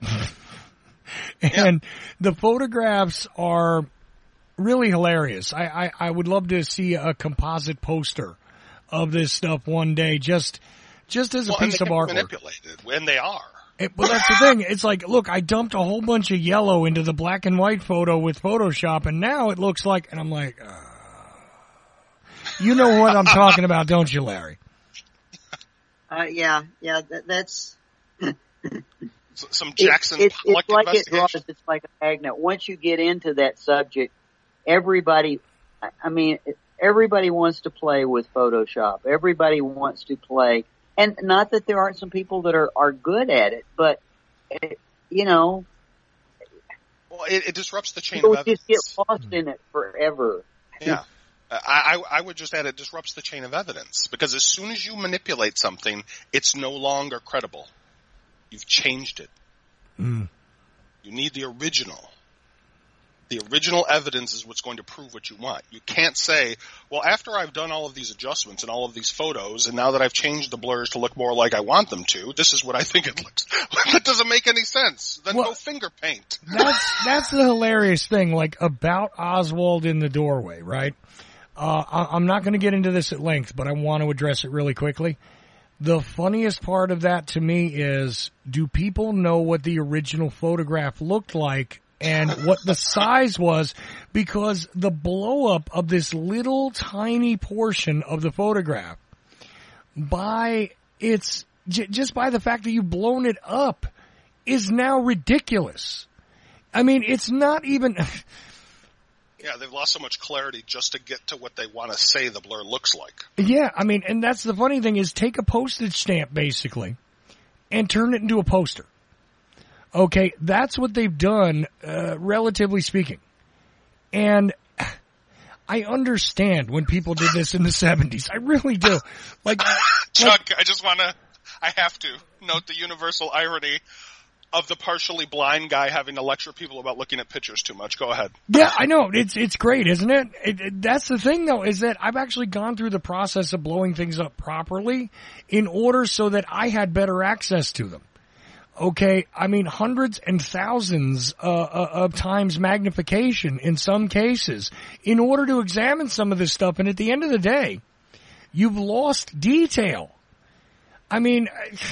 And yeah. The photographs are really hilarious. I, I, I would love to see a composite poster of this stuff one day, just just as a well, piece of artwork. Manipulated, and they are. It, but that's the thing. It's like, look, I dumped a whole bunch of yellow into the black and white photo with Photoshop, and now it looks like, and I'm like, uh, you know what I'm talking about, don't you, Larry? Uh, yeah, yeah, that, that's some Jackson it, it, Pollock it's like it investigation. draws, it's like a magnet. Once you get into that subject, everybody, I mean, everybody wants to play with Photoshop. Everybody wants to play, and not that there aren't some people that are, are good at it, but, it, you know. Well, it, it disrupts the chain people of evidence. just get lost in it forever. Yeah. I, I would just add it disrupts the chain of evidence, because as soon as you manipulate something, it's no longer credible. You've changed it. Mm. You need the original. The original evidence is what's going to prove what you want. You can't say, well, after I've done all of these adjustments and all of these photos, and now that I've changed the blurs to look more like I want them to, this is what I think it looks. That doesn't make any sense. Then well, no finger paint. That's, that's the hilarious thing, like, about Oswald in the doorway, right? Uh, I'm not going to get into this at length, but I want to address it really quickly. The funniest part of that to me is, do people know what the original photograph looked like and what the size was? Because the blow up of this little tiny portion of the photograph, by its, j- just by the fact that you've blown it up, is now ridiculous. I mean, it's not even... Yeah, they've lost so much clarity just to get to what they want to say the blur looks like. Yeah, I mean, and that's the funny thing is, take a postage stamp, basically, and turn it into a poster. Okay, that's what they've done, uh, relatively speaking. And I understand when people did this in the seventies. I really do. Like, Chuck, like, I just want to, I have to note the universal irony of the partially blind guy having to lecture people about looking at pictures too much. Go ahead. Yeah, I know. It's it's great, isn't it? It, it? That's the thing, though, is that I've actually gone through the process of blowing things up properly in order so that I had better access to them. Okay, I mean, hundreds and thousands uh, uh, of times magnification in some cases in order to examine some of this stuff. And at the end of the day, you've lost detail. I mean...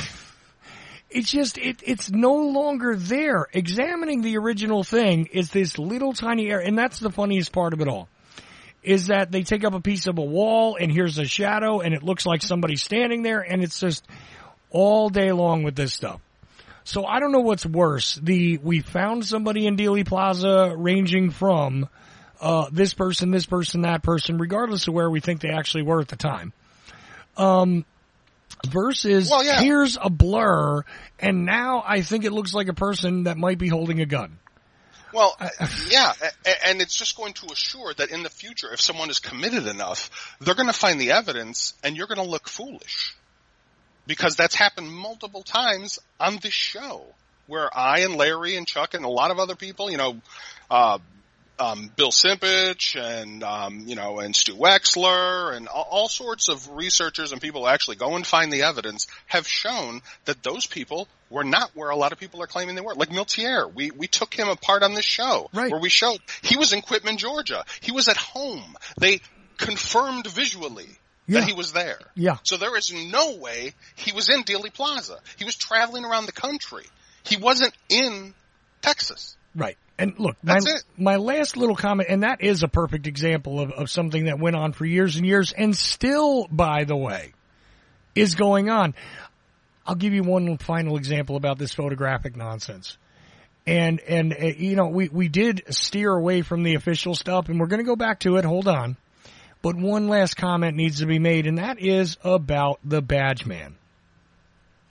It's just, it, it's no longer there. Examining the original thing is this little tiny area, and that's the funniest part of it all, is that they take up a piece of a wall, and here's a shadow, and it looks like somebody's standing there, and it's just all day long with this stuff. So I don't know what's worse. The, we found somebody in Dealey Plaza ranging from, uh, this person, this person, that person, regardless of where we think they actually were at the time. Um, Versus, well, yeah. Here's a blur, and now I think it looks like a person that might be holding a gun. Well, yeah, and it's just going to assure that in the future, if someone is committed enough, they're going to find the evidence, and you're going to look foolish. Because that's happened multiple times on this show, where I and Larry and Chuck and a lot of other people, you know, uh, Um, Bill Simpich and, um, you know, and Stu Wexler and all, all sorts of researchers and people who actually go and find the evidence have shown that those people were not where a lot of people are claiming they were. Like Miltier, we, we took him apart on this show, right, where we showed he was in Quitman, Georgia. He was at home. They confirmed visually yeah. that he was there. Yeah. So there is no way he was in Dealey Plaza. He was traveling around the country. He wasn't in Texas. Right. And look, my, my last little comment, and that is a perfect example of, of something that went on for years and years, and still, by the way, is going on. I'll give you one final example about this photographic nonsense. And, and, uh, you know, we, we did steer away from the official stuff, and we're going to go back to it. Hold on. But one last comment needs to be made, and that is about the badge man.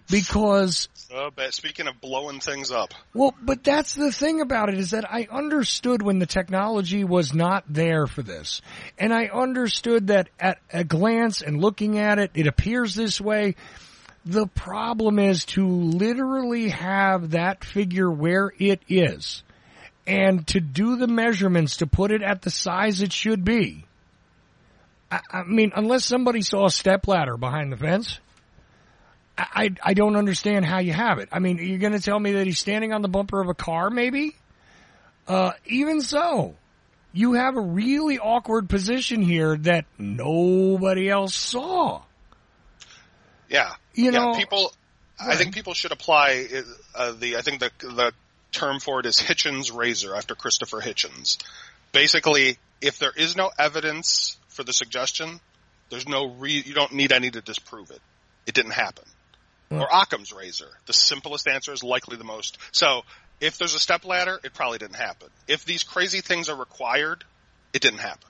because... Uh, but speaking of blowing things up. Well, but that's the thing about it, is that I understood when the technology was not there for this. And I understood that at a glance and looking at it, it appears this way. The problem is to literally have that figure where it is and to do the measurements to put it at the size it should be. I, I mean, unless somebody saw a stepladder behind the fence, I, I don't understand how you have it. I mean, you're going to tell me that he's standing on the bumper of a car, maybe? Uh, even so, you have a really awkward position here that nobody else saw. Yeah. You yeah, know, people, right. I think people should apply uh, the, I think the, the term for it is Hitchens' razor, after Christopher Hitchens. Basically, if there is no evidence for the suggestion, there's no re- you don't need any to disprove it. It didn't happen. Or Occam's razor. The simplest answer is likely the most. So if there's a stepladder, it probably didn't happen. If these crazy things are required, it didn't happen.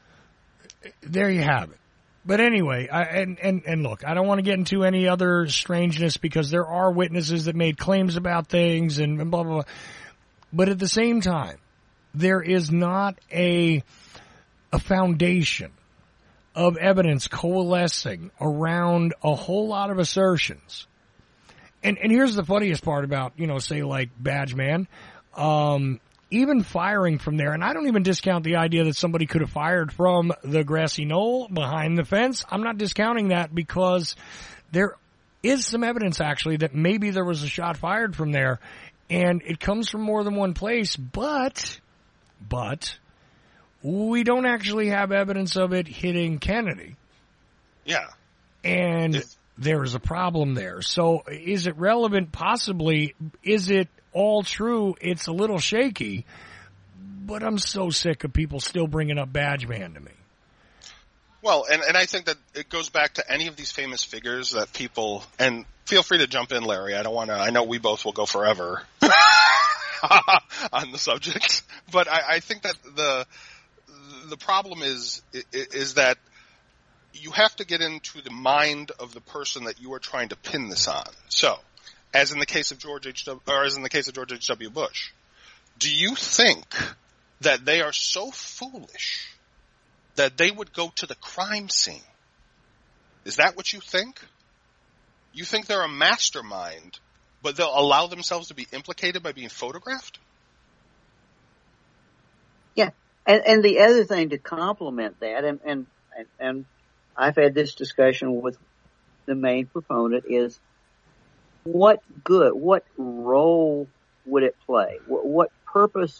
There you have it. But anyway, I, and, and, and look, I don't want to get into any other strangeness because there are witnesses that made claims about things and blah, blah, blah. But at the same time, there is not a, a foundation of evidence coalescing around a whole lot of assertions. And and here's the funniest part about, you know, say like Badge Man, um, even firing from there, and I don't even discount the idea that somebody could have fired from the grassy knoll behind the fence. I'm not discounting that because there is some evidence actually that maybe there was a shot fired from there, and it comes from more than one place, but, but, we don't actually have evidence of it hitting Kennedy. Yeah. And it, there is a problem there. So is it relevant? Possibly. Is it all true? It's a little shaky. But I'm so sick of people still bringing up Badge Man to me. Well, and, and I think that it goes back to any of these famous figures that people, and feel free to jump in, Larry. I don't want to, I know we both will go forever on the subject. But I, I think that the, The problem is is that you have to get into the mind of the person that you are trying to pin this on. So, as in the case of George H. W. or as in the case of George H. W. Bush, do you think that they are so foolish that they would go to the crime scene? Is that what you think? You think they're a mastermind, but they'll allow themselves to be implicated by being photographed? Yeah. And, and the other thing to complement that, and, and, and I've had this discussion with the main proponent, is what good, what role would it play? What, what purpose,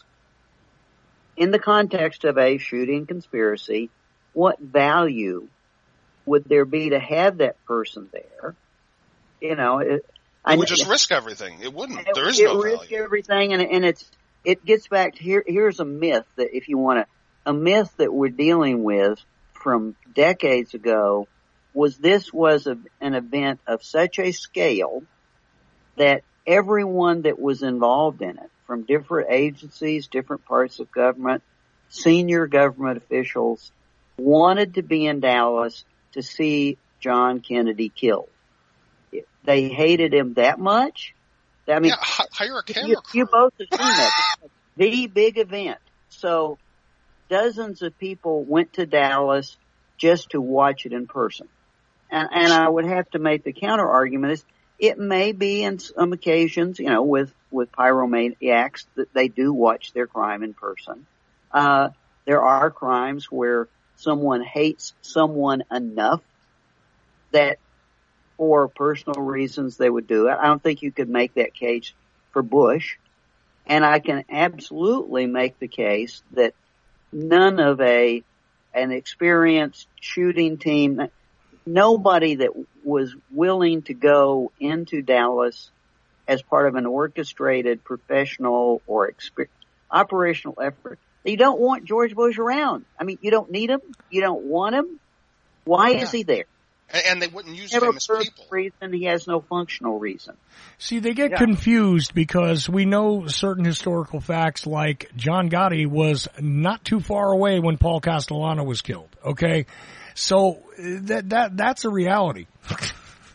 in the context of a shooting conspiracy, what value would there be to have that person there? You know, it, I would just risk everything. It wouldn't. It, there is it no risk value. everything, and, and it's, it gets back to here, here's a myth that if you want to, a myth that we're dealing with from decades ago was this was a, an event of such a scale that everyone that was involved in it, from different agencies, different parts of government, senior government officials, wanted to be in Dallas to see John Kennedy killed. They hated him that much. I mean, yeah, hire a camera you, crew. you both have seen that. The big event. So dozens of people went to Dallas just to watch it in person. And, and I would have to make the counter argument is it may be in some occasions, you know, with, with pyromaniacs that they do watch their crime in person. Uh, there are crimes where someone hates someone enough that for personal reasons they would do it. I don't think you could make that case for Bush. And I can absolutely make the case that none of a, an experienced shooting team, nobody that was willing to go into Dallas as part of an orchestrated professional or exper- operational effort. You don't want George Bush around. I mean, you don't need him. You don't want him. Why yeah. is he there? And, and they wouldn't use Never famous people. Reason, he has no functional reason. See, they get yeah. confused because we know certain historical facts like John Gotti was not too far away when Paul Castellano was killed, okay? So that that that's a reality.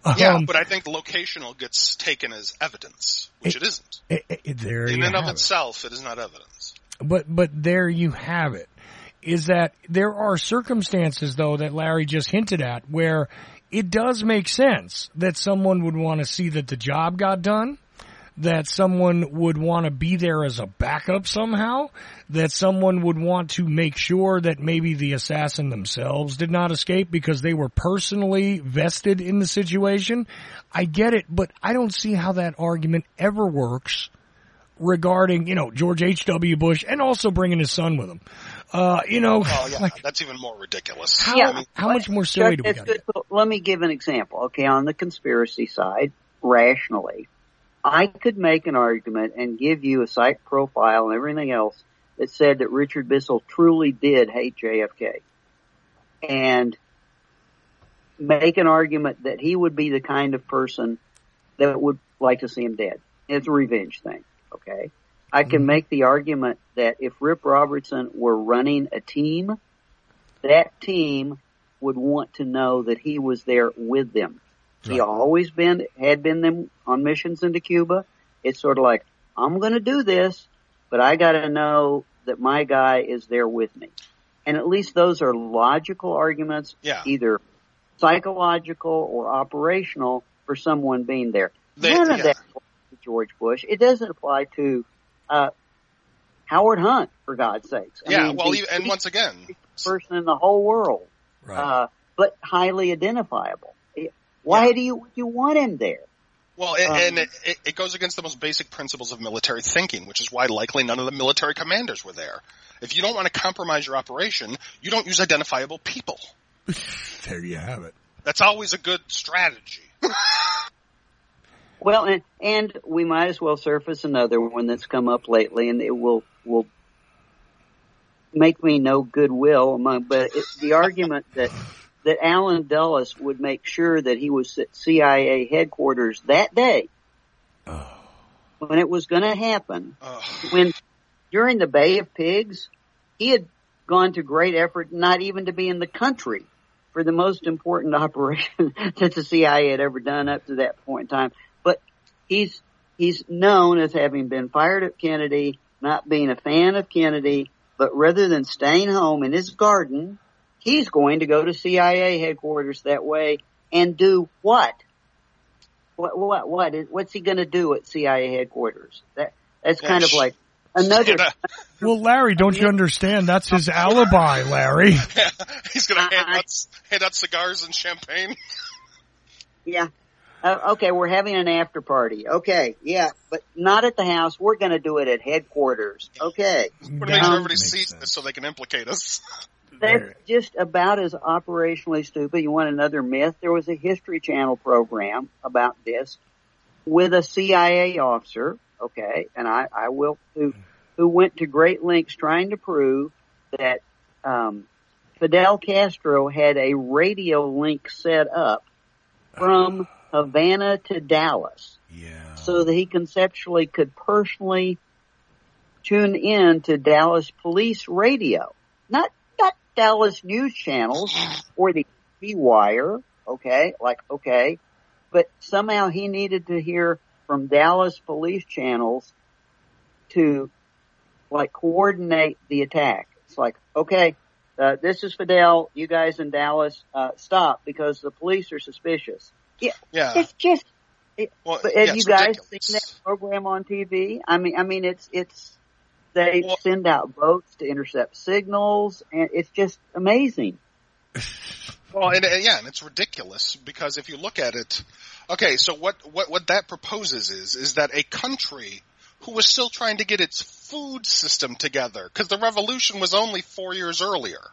Yeah, Um, but I think locational gets taken as evidence, which it, it isn't. It, it, there In you and of have itself, it is not evidence. it. But but there you have it. Is that there are circumstances though that Larry just hinted at where it does make sense that someone would want to see that the job got done, that someone would want to be there as a backup somehow, that someone would want to make sure that maybe the assassin themselves did not escape because they were personally vested in the situation. I get it, but I don't see how that argument ever works regarding, you know, George H W. Bush and also bringing his son with him. Uh, you know, oh, yeah, like, that's even more ridiculous. How, Yeah. I mean, how much more silly do we got? Good. Let me give an example. Okay, on the conspiracy side, rationally, I could make an argument and give you a site profile and everything else that said that Richard Bissell truly did hate J F K. And make an argument that he would be the kind of person that would like to see him dead. It's a revenge thing, okay? I can make the argument that if Rip Robertson were running a team, that team would want to know that he was there with them. He always been, had been them on missions into Cuba. It's sort of like, I'm going to do this, but I got to know that my guy is there with me. And at least those are logical arguments, yeah. either psychological or operational for someone being there. They, None of yeah. that applies to George Bush. It doesn't apply to uh Howard Hunt, for God's sakes. I Yeah, mean, well, the you, and once again, person in the whole world, Right. uh, but highly identifiable. Why Yeah. do you you want him there? well, and, Um, and it, it, it goes against the most basic principles of military thinking, which is why likely none of the military commanders were there. If you don't want to compromise your operation, you don't use identifiable people. There you have it. That's always a good strategy. Well, and, and we might as well surface another one that's come up lately, and it will will make me no goodwill among. But it, the argument that that Alan Dulles would make sure that he was at C I A headquarters that day when it was going to happen, when during the Bay of Pigs, he had gone to great effort not even to be in the country for the most important operation that the C I A had ever done up to that point in time. But he's he's known as having been fired at Kennedy, not being a fan of Kennedy, but rather than staying home in his garden, he's going to go to C I A headquarters that way and do what? What what what is what's he going to do at C I A headquarters? That that's kind of like another. Well, Larry, don't you understand? That's his alibi, Larry. Yeah, he's going to hand out, hand out cigars and champagne. Yeah. Uh, okay, we're having an after party. Okay, yeah, but not at the house. We're going to do it at headquarters. Okay. We're going to make sure everybody sees this so they can implicate us. That's just about as operationally stupid. You want another myth? There was a History Channel program about this with a C I A officer, okay, and I, I will, who, who went to great lengths trying to prove that um, Fidel Castro had a radio link set up from Havana to Dallas. Yeah. So that he conceptually could personally tune in to Dallas police radio. Not, not Dallas news channels or the T V wire, okay, like, okay. But somehow he needed to hear from Dallas police channels to, like, coordinate the attack. It's like, okay, uh, this is Fidel, you guys in Dallas, uh, stop because the police are suspicious. Yeah, Yeah. it's just. It, Well, but have yeah, you it's guys ridiculous. seen that program on T V? I mean, I mean, it's it's they Well- send out boats to intercept signals, and it's just amazing. Well, and, and yeah, and it's ridiculous because if you look at it, okay, so what, what, what that proposes is, is that a country who was still trying to get its food system together, because the revolution was only four years earlier,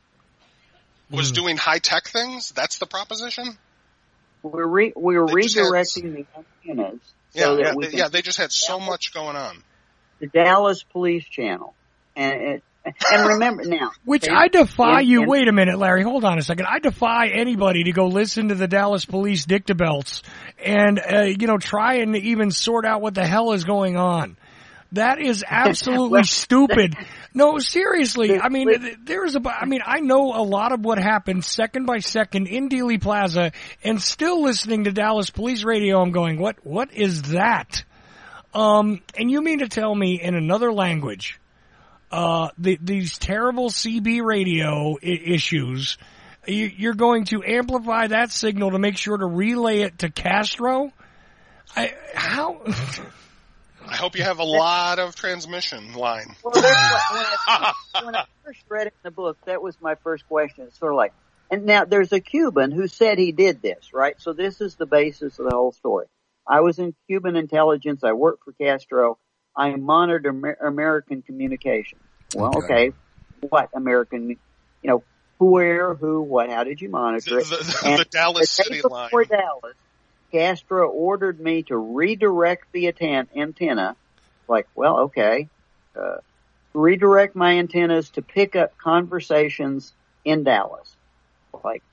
was Mm. doing high-tech things? That's the proposition? We're re, we're They just had- redirecting the antennas Yeah, so that yeah, we they, can yeah, they just had so much going on. the Dallas Police Channel, and it, and remember now, Which okay, I defy and- you. and- Wait a minute, Larry. Hold on a second. I defy anybody to go listen to the Dallas Police dictabelts and, uh, you know, try and even sort out what the hell is going on. That is absolutely well, stupid. No, seriously. I mean, there's a, I mean, I know a lot of what happened second by second in Dealey Plaza, and still listening to Dallas Police Radio, I'm going, what, what is that? Um, and you mean to tell me in another language, uh, the, these terrible C B radio I- issues, you, you're going to amplify that signal to make sure to relay it to Castro? I, how? I hope you have a lot of transmission line. Well, that's what, when, I, when I first read it in the book, that was my first question. It's sort of like, and now there's a Cuban who said he did this, right? So this is the basis of the whole story. I was in Cuban intelligence. I worked for Castro. I monitored Amer- American communication. Well, okay. okay, what American, you know, where, who, what, how did you monitor it? The, the, the Dallas the City line. Before Dallas, Castro ordered me to redirect the atten- antenna. Like, well, okay. Uh, redirect my antennas to pick up conversations in Dallas. Like,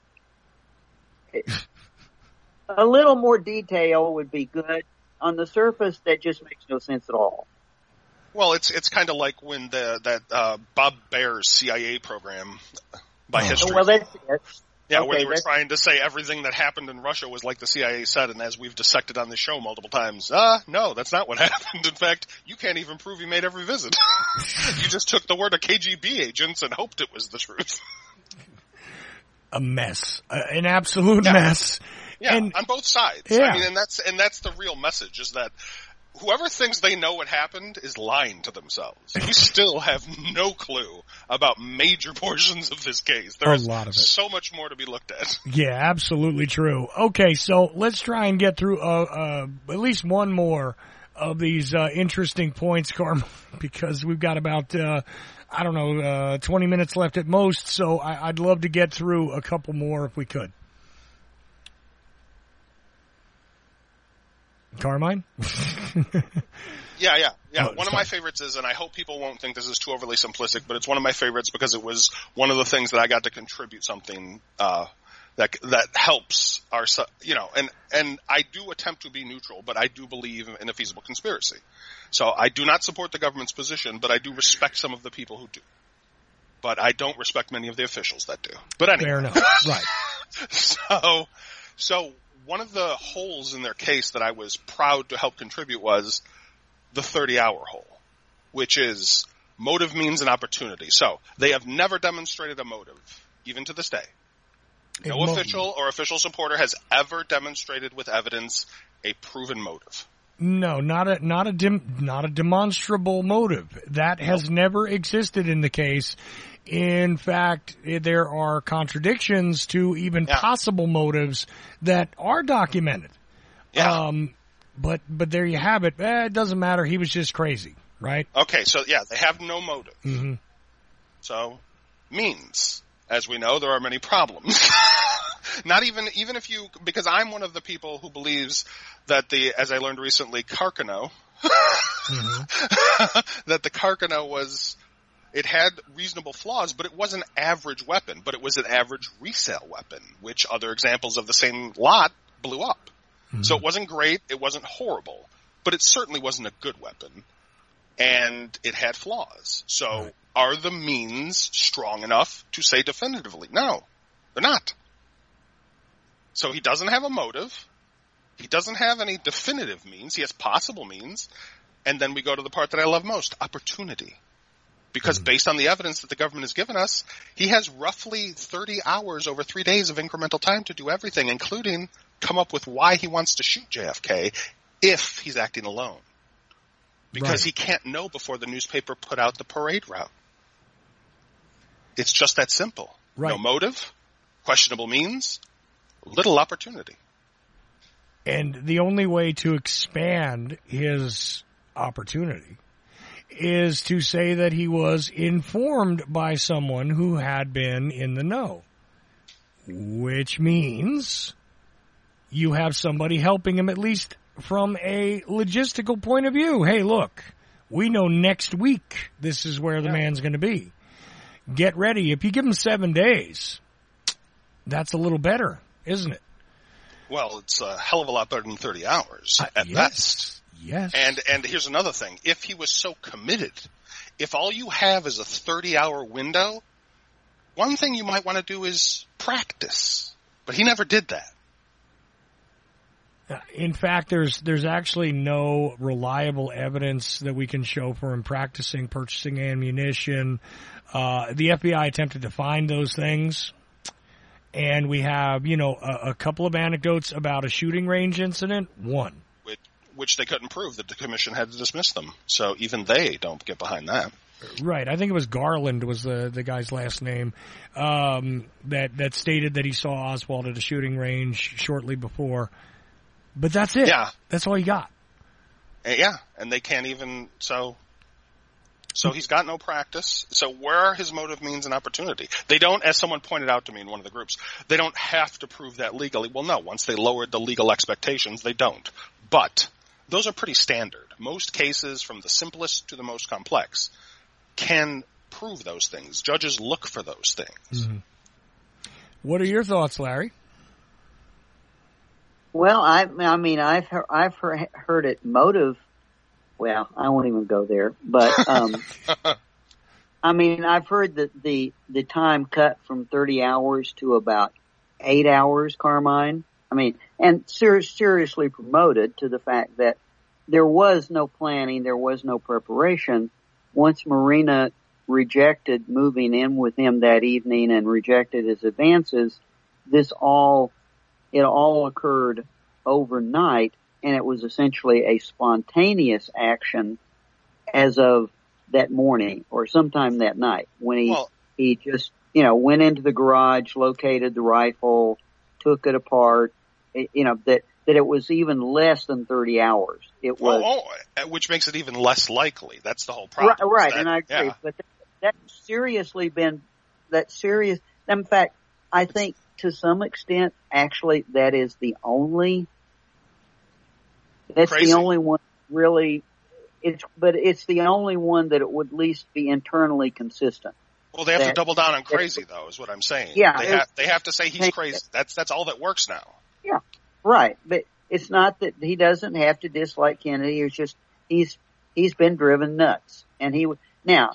it, a little more detail would be good. On the surface, that just makes no sense at all. Well, it's it's kind of like when the that uh, Bob Baer's C I A program by oh. history. Well, that's it. Yeah, okay, where they were trying to say everything that happened in Russia was like the C I A said, and as we've dissected on this show multiple times, ah, uh, no, that's not what happened. In fact, you can't even prove he made every visit. You just took the word of K G B agents and hoped it was the truth. A mess. Uh, an absolute yeah. mess. Yeah, and, on both sides. Yeah. I mean, and that's and that's the real message, is that whoever thinks they know what happened is lying to themselves. We still have no clue about major portions of this case. There's a lot of it. So much more to be looked at. Yeah, absolutely true. Okay, so let's try and get through uh, uh, at least one more of these uh, interesting points, Carm, because we've got about, uh, I don't know, uh, twenty minutes left at most, so I- I'd love to get through a couple more if we could. Carmine? yeah, yeah, yeah. Oh, one sorry. of my favorites is, and I hope people won't think this is too overly simplistic, but it's one of my favorites because it was one of the things that I got to contribute something uh, that that helps our, you know, and and I do attempt to be neutral, but I do believe in a feasible conspiracy. So I do not support the government's position, but I do respect some of the people who do. But I don't respect many of the officials that do. But anyway. Fair enough. Right. so, so. One of the holes in their case that I was proud to help contribute was the thirty-hour hole, which is motive, means, and opportunity. So they have never demonstrated a motive, even to this day. No official or official supporter has ever demonstrated with evidence a proven motive. No, not a not a dim, not a demonstrable motive. That has nope. never existed in the case. In fact, there are contradictions to even yeah. possible motives that are documented. Yeah. Um, but but there you have it. Eh, it doesn't matter. He was just crazy, right? Okay, so yeah, they have no motive. Mm-hmm. So, means, as we know, there are many problems. Not even even if you, because I'm one of the people who believes that the, as I learned recently, Carcano, mm-hmm. that the Carcano was. It had reasonable flaws, but it was an average weapon, but it was an average resale weapon, which other examples of the same lot blew up. Mm-hmm. So it wasn't great, it wasn't horrible, but it certainly wasn't a good weapon, and it had flaws. So right. Are the means strong enough to say definitively? No, they're not. So he doesn't have a motive, he doesn't have any definitive means, he has possible means, and then we go to the part that I love most, opportunity. Because based on the evidence that the government has given us, he has roughly thirty hours over three days of incremental time to do everything, including come up with why he wants to shoot J F K if he's acting alone. Because right. he can't know before the newspaper put out the parade route. It's just that simple. Right. No motive, questionable means, little opportunity. And the only way to expand his opportunity is to say that he was informed by someone who had been in the know, which means you have somebody helping him at least from a logistical point of view. Hey, look, we know next week this is where the yeah. man's going to be. Get ready. If you give him seven days, that's a little better, isn't it? Well, it's a hell of a lot better than thirty hours uh, at yes. best. Yes. And and here's another thing. If he was so committed, if all you have is a thirty-hour window, one thing you might want to do is practice. But he never did that. In fact, there's there's actually no reliable evidence that we can show for him practicing purchasing ammunition. Uh, the F B I attempted to find those things, and we have, you know, a, a couple of anecdotes about a shooting range incident. One. Which, which they couldn't prove, that the commission had to dismiss them. So even they don't get behind that. Right. I think it was Garland was the, the guy's last name, um, that, that stated that he saw Oswald at a shooting range shortly before. But that's it. Yeah. That's all you got. And yeah. And they can't even, so, so he's got no practice. So where are his motive, means, and opportunity? They don't, as someone pointed out to me in one of the groups, they don't have to prove that legally. Well, no, once they lowered the legal expectations, they don't. But those are pretty standard. Most cases, from the simplest to the most complex, can prove those things. Judges look for those things. Mm-hmm. What are your thoughts, Larry? Well, I, I mean, I've heard, I've heard, heard it motive. Well, I won't even go there, but um, I mean, I've heard that the the time cut from thirty hours to about eight hours, Carmine. I mean, and ser- seriously promoted to the fact that there was no planning, there was no preparation. Once Marina rejected moving in with him that evening and rejected his advances, this all, it all occurred overnight, and it was essentially a spontaneous action as of that morning or sometime that night when he, well, he just, you know, went into the garage, located the rifle, took it apart, it, you know, that, that it was even less than thirty hours. It was, well, oh, which makes it even less likely. That's the whole problem. Right, right that, and I agree. Yeah. But that, that's seriously been, that serious, in fact, I think to some extent, actually, that is the only, that's Crazy. the only one really, it's, but it's the only one that it would at least be internally consistent. Well, they have that, to double down on crazy, though, is what I'm saying. Yeah. They have, they have to say he's crazy. That's, that's all that works now. Yeah. Right, but it's not that he doesn't have to dislike Kennedy. It's just he's he's been driven nuts, and he would now.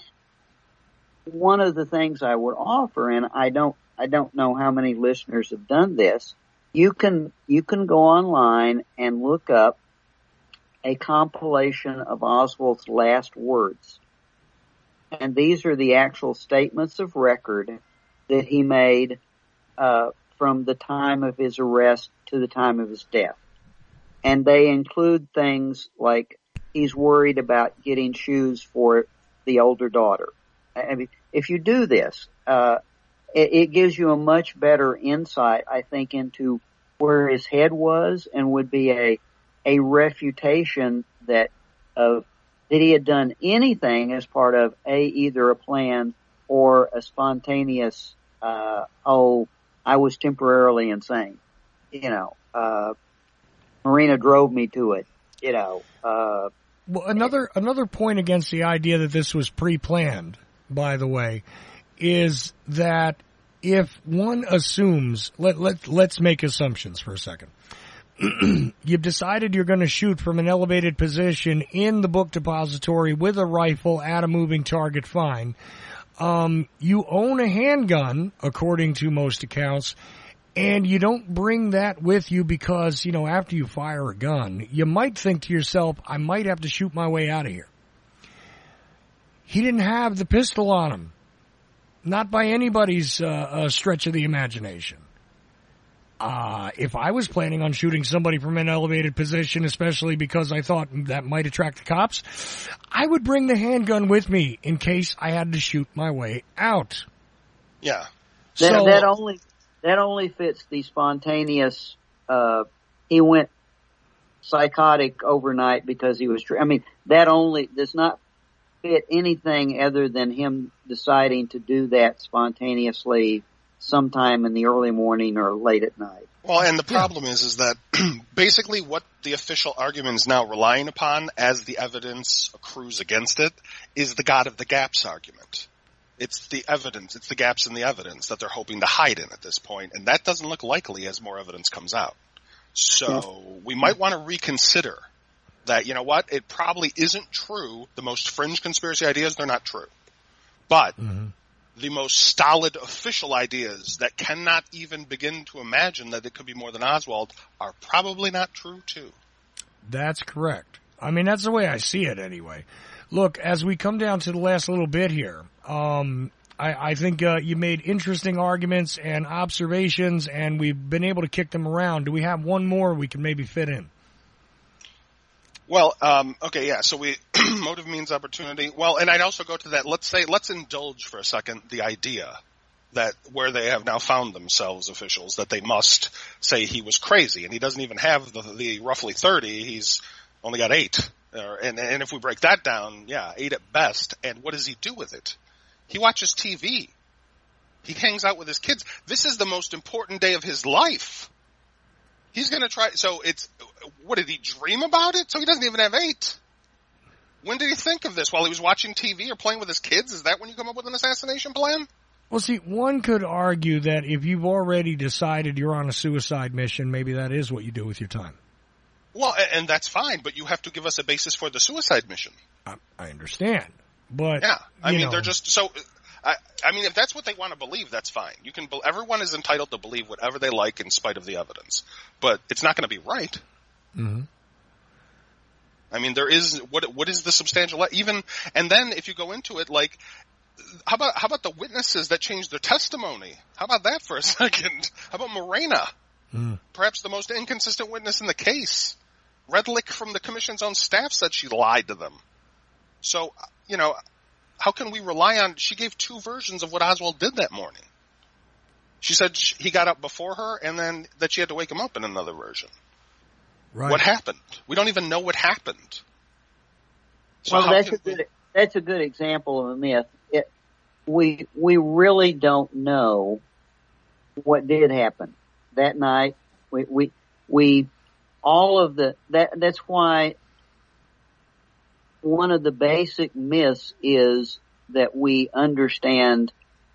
One of the things I would offer, and I don't I don't know how many listeners have done this. You can you can go online and look up a compilation of Oswald's last words, and these are the actual statements of record that he made uh, from the time of his arrest to the time of his death. And they include things like he's worried about getting shoes for the older daughter. I mean, if you do this, uh, it, it gives you a much better insight, I think, into where his head was, and would be a, a refutation that of, that he had done anything as part of a, either a plan or a spontaneous, uh, oh, I was temporarily insane. You know, uh, Marina drove me to it, you know. Uh, well, another, another point against the idea that this was pre-planned, by the way, is that if one assumes, let, let, let's make assumptions for a second. You've decided you're going to shoot from an elevated position in the book depository with a rifle at a moving target, fine. Um, you own a handgun, according to most accounts, and you don't bring that with you because, you know, after you fire a gun, you might think to yourself, I might have to shoot my way out of here. He didn't have the pistol on him. Not by anybody's uh, uh, stretch of the imagination. Uh, if I was planning on shooting somebody from an elevated position, especially because I thought that might attract the cops, I would bring the handgun with me in case I had to shoot my way out. Yeah. That, so, that only that only fits the spontaneous. Uh, he went psychotic overnight because he was. I mean, that only does not fit anything other than him deciding to do that spontaneously sometime in the early morning or late at night. Well, and the problem is, is that basically what the official argument is now relying upon as the evidence accrues against it is the God of the gaps argument. It's the evidence, it's the gaps in the evidence that they're hoping to hide in at this point, and that doesn't look likely as more evidence comes out. So we might want to reconsider that, you know what, it probably isn't true. The most fringe conspiracy ideas, they're not true. But mm-hmm. the most stolid official ideas that cannot even begin to imagine that it could be more than Oswald are probably not true, too. That's correct. I mean, that's the way I see it anyway. Look, as we come down to the last little bit here, um, I, I think uh, you made interesting arguments and observations, and we've been able to kick them around. Do we have one more we can maybe fit in? Well, um, okay, yeah, so we, motive means opportunity. Well, and I'd also go to that, let's say, let's indulge for a second the idea that where they have now found themselves, officials, that they must say he was crazy, and he doesn't even have the, the roughly thirty, he's only got eight. Uh, and, and if we break that down, yeah, eight at best, and what does he do with it? He watches T V. He hangs out with his kids. This is the most important day of his life. He's going to try, so it's, what, did he dream about it? So he doesn't even have eight. When did he think of this? While he was watching T V or playing with his kids? Is that when you come up with an assassination plan? Well, see, one could argue that if you've already decided you're on a suicide mission, maybe that is what you do with your time. Well, and that's fine, but you have to give us a basis for the suicide mission. I, I understand, but yeah, I mean, know. they're just so. I, I mean, if that's what they want to believe, that's fine. You can. Everyone is entitled to believe whatever they like, in spite of the evidence. But it's not going to be right. Mm-hmm. I mean, there is what? What is the substantial? Even and then if you go into it, like, how about how about the witnesses that changed their testimony? How about that for a second? How about Morena? Mm. Perhaps the most inconsistent witness in the case. Redlick from the commission's own staff said she lied to them. So, you know, how can we rely on, she gave two versions of what Oswald did that morning. She said she, he got up before her and then that she had to wake him up in another version. Right. What happened? We don't even know what happened. So well, that's a good, we... that's a good example of a myth. It, we, we really don't know what did happen that night. We, we, we, all of the, that, that's why one of the basic myths is that we understand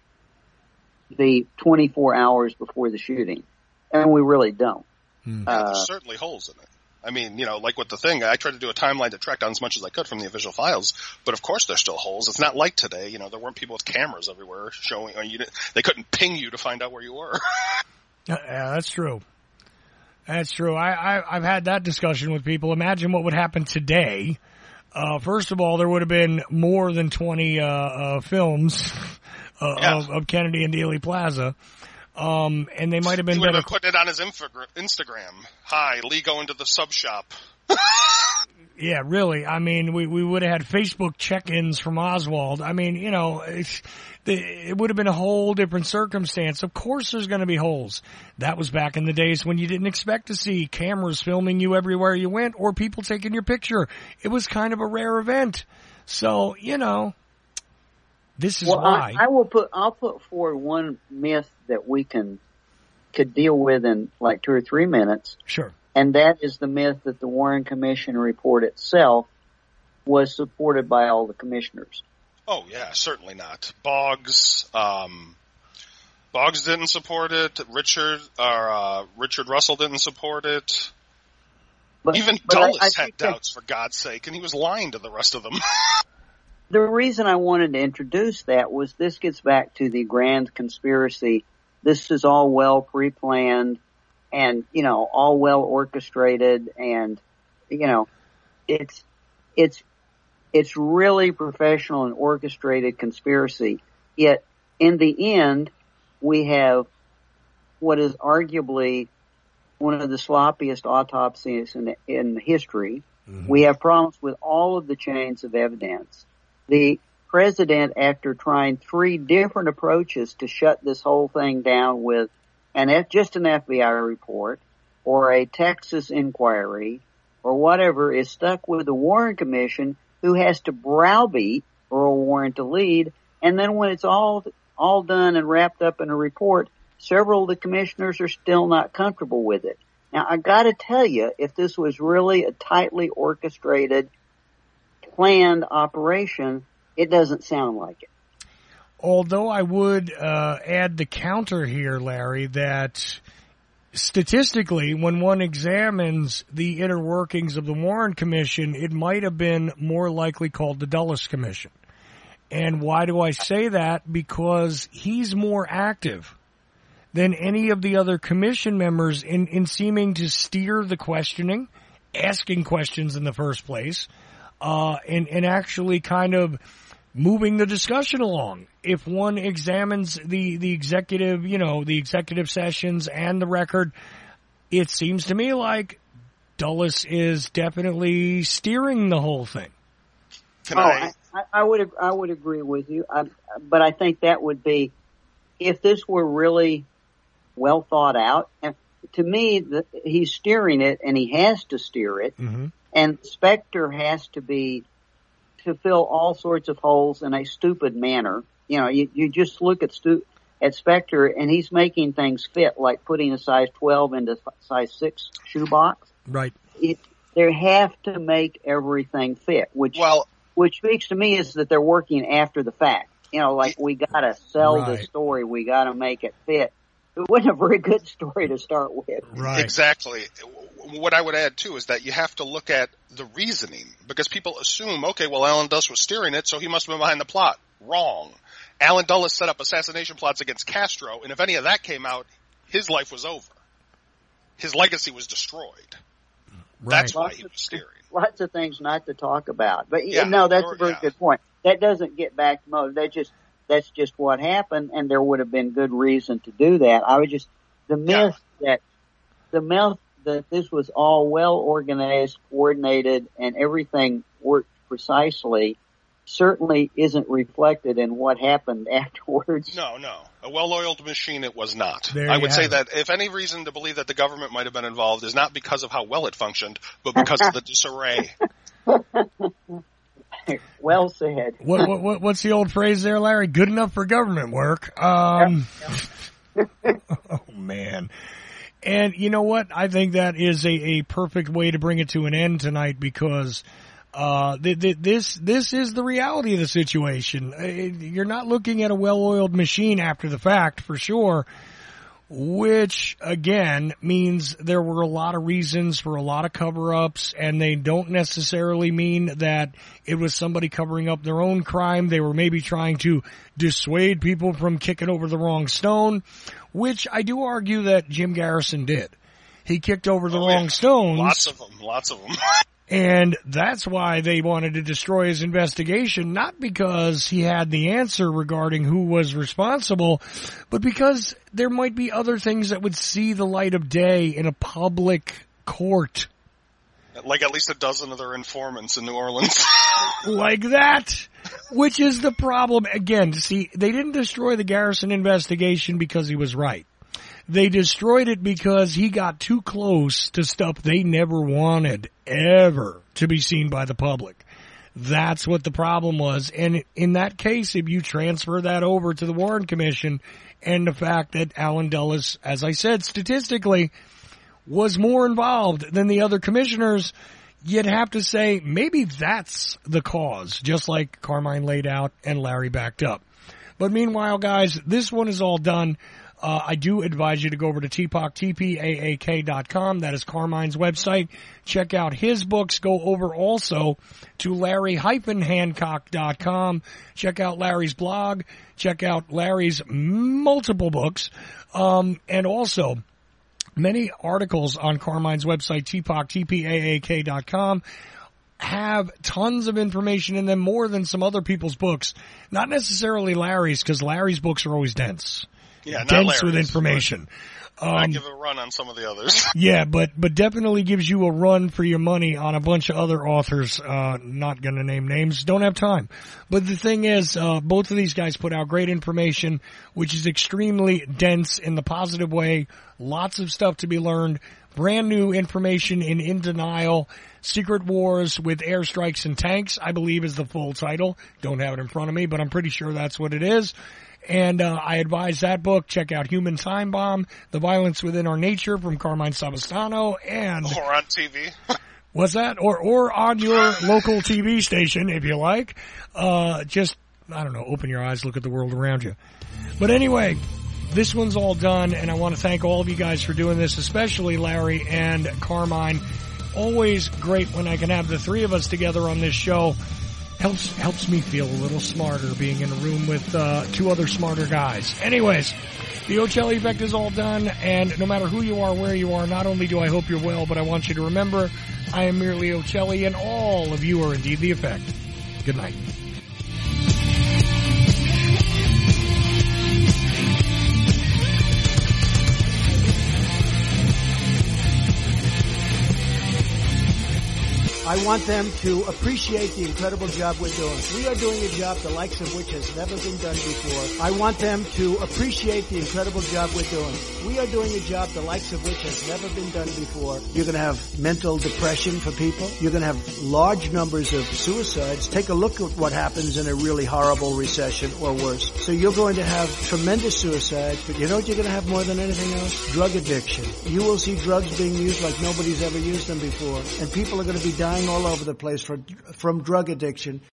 the twenty-four hours before the shooting. And we really don't. Hmm. Yeah, there's uh, certainly holes in it. I mean, you know, like with the thing, I tried to do a timeline to track down as much as I could from the official files, but of course there's still holes. It's not like today, you know, there weren't people with cameras everywhere showing, or you didn't, they couldn't ping you to find out where you were. Yeah, that's true. That's true. I, I, I've had that discussion with people. Imagine what would happen today. Uh, first of all, there would have been more than twenty, uh, uh, films, uh, yeah. of, of Kennedy and Dealey Plaza. Um, and they might have been he would better. have put it on his infogra- Instagram. Hi, Lee going to the sub shop. Yeah, really. I mean, we, we would have had Facebook check-ins from Oswald. I mean, you know, it's, it would have been a whole different circumstance. Of course there's going to be holes. That was back in the days when you didn't expect to see cameras filming you everywhere you went or people taking your picture. It was kind of a rare event. So, you know, this is well, why. I, I will put, I'll put forward one myth that we can, could deal with in like two or three minutes. Sure. And that is the myth that the Warren Commission report itself was supported by all the commissioners. Oh yeah, certainly not. Boggs, um, Boggs didn't support it. Richard, or uh, Richard Russell didn't support it. But, Even but Dulles I, I had doubts, for God's sake, and he was lying to the rest of them. The reason I wanted to introduce that was this gets back to the grand conspiracy. This is all well pre-planned. And, you know, all well orchestrated and, you know, it's, it's, it's really professional and orchestrated conspiracy. Yet, in the end, we have what is arguably one of the sloppiest autopsies in, in history. Mm-hmm. We have problems with all of the chains of evidence. The president, after trying three different approaches to shut this whole thing down with and F, just an F B I report or a Texas inquiry or whatever, is stuck with the Warren Commission, who has to browbeat Earl Warren to lead. And then when it's all all done and wrapped up in a report, several of the commissioners are still not comfortable with it. Now, I got to tell you, if this was really a tightly orchestrated, planned operation, it doesn't sound like it. Although I would uh, add the counter here, Larry, that statistically, when one examines the inner workings of the Warren Commission, it might have been more likely called the Dulles Commission. And why do I say that? Because he's more active than any of the other commission members in, in seeming to steer the questioning, asking questions in the first place, uh, and, and actually kind of moving the discussion along. If one examines the, the executive, you know, the executive sessions and the record, it seems to me like Dulles is definitely steering the whole thing. Can oh, I? I, I would, I would agree with you. I, but I think that would be, if this were really well thought out, and to me, the, he's steering it and he has to steer it. Mm-hmm. And Specter has to be, to fill all sorts of holes in a stupid manner. You know, you, you just look at stu- at Specter and he's making things fit, like putting a size twelve into size six shoebox. Right. It, they have to make everything fit, which, well, which speaks to me is that they're working after the fact. You know, like we gotta sell right. the story, we gotta make it fit. It wasn't a very good story to start with. Right. Exactly. What I would add, too, is that you have to look at the reasoning, because people assume, okay, well, Alan Dulles was steering it, so he must have been behind the plot. Wrong. Alan Dulles set up assassination plots against Castro, and if any of that came out, his life was over. His legacy was destroyed. Right. That's why he was steering. Lots of things not to talk about. But, yeah, no, that's or, a very yeah. good point. That doesn't get back to motive. That just, that's just what happened, and there would have been good reason to do that. I would just, the myth yeah. that, the myth that this was all well organized, coordinated, and everything worked precisely certainly isn't reflected in what happened afterwards. No, no. A well-oiled machine it was not. There I would say it. that if any reason to believe that the government might have been involved is not because of how well it functioned, but because of the disarray. Well said. What, what, what, what's the old phrase there, Larry? Good enough for government work. Um, yep, yep. Oh, man. And you know what? I think that is a, a perfect way to bring it to an end tonight, because uh, th- th- this this is the reality of the situation. You're not looking at a well-oiled machine after the fact, for sure, which, again, means there were a lot of reasons for a lot of cover-ups, and they don't necessarily mean that it was somebody covering up their own crime. They were maybe trying to dissuade people from kicking over the wrong stone, which I do argue that Jim Garrison did. He kicked over the oh, wrong yeah. stones. Lots of them, lots of them. And that's why they wanted to destroy his investigation, not because he had the answer regarding who was responsible, but because there might be other things that would see the light of day in a public court. Like at least a dozen other informants in New Orleans. Like that, which is the problem. Again, see, they didn't destroy the Garrison investigation because he was right. They destroyed it because he got too close to stuff they never wanted ever to be seen by the public. That's what the problem was. And in that case, if you transfer that over to the Warren Commission and the fact that Alan Dulles, as I said, statistically was more involved than the other commissioners, you'd have to say maybe that's the cause, just like Carmine laid out and Larry backed up. But meanwhile, guys, this one is all done. Uh, I do advise you to go over to T P A C, T P A A K dot com. That is Carmine's website. Check out his books. Go over also to Larry Hancock dot com. Check out Larry's blog. Check out Larry's multiple books. Um, and also many articles on Carmine's website, T P A C, T P A A K dot com. Have tons of information in them, more than some other people's books. Not necessarily Larry's, because Larry's books are always dense. Yeah, not dense Larry's, with information. Um, I give a run on some of the others. Yeah, but but definitely gives you a run for your money on a bunch of other authors. Uh, not going to name names. Don't have time. But the thing is, uh, both of these guys put out great information, which is extremely dense in the positive way. Lots of stuff to be learned. Brand new information in In Denial. Secret Wars with Airstrikes and Tanks, I believe, is the full title. Don't have it in front of me, but I'm pretty sure that's what it is. And uh, I advise that book. Check out Human Time Bomb, The Violence Within Our Nature from Carmine Savastano. And or on T V. What's that? Or or on your local T V station, if you like. Uh, just, I don't know, open your eyes, look at the world around you. But anyway, this one's all done, and I want to thank all of you guys for doing this, especially Larry and Carmine. Always great when I can have the three of us together on this show. Helps helps me feel a little smarter being in a room with uh, two other smarter guys. Anyways, the Ocelli Effect is all done, and no matter who you are, where you are, not only do I hope you're well, but I want you to remember I am merely Ocelli, and all of you are indeed the Effect. Good night. I want them to appreciate the incredible job we're doing. We are doing a job the likes of which has never been done before. I want them to appreciate the incredible job we're doing. We are doing a job the likes of which has never been done before. You're going to have mental depression for people. You're going to have large numbers of suicides. Take a look at what happens in a really horrible recession or worse. So you're going to have tremendous suicides, but you know what you're going to have more than anything else? Drug addiction. You will see drugs being used like nobody's ever used them before, and people are going to be dying all over the place for, from drug addiction.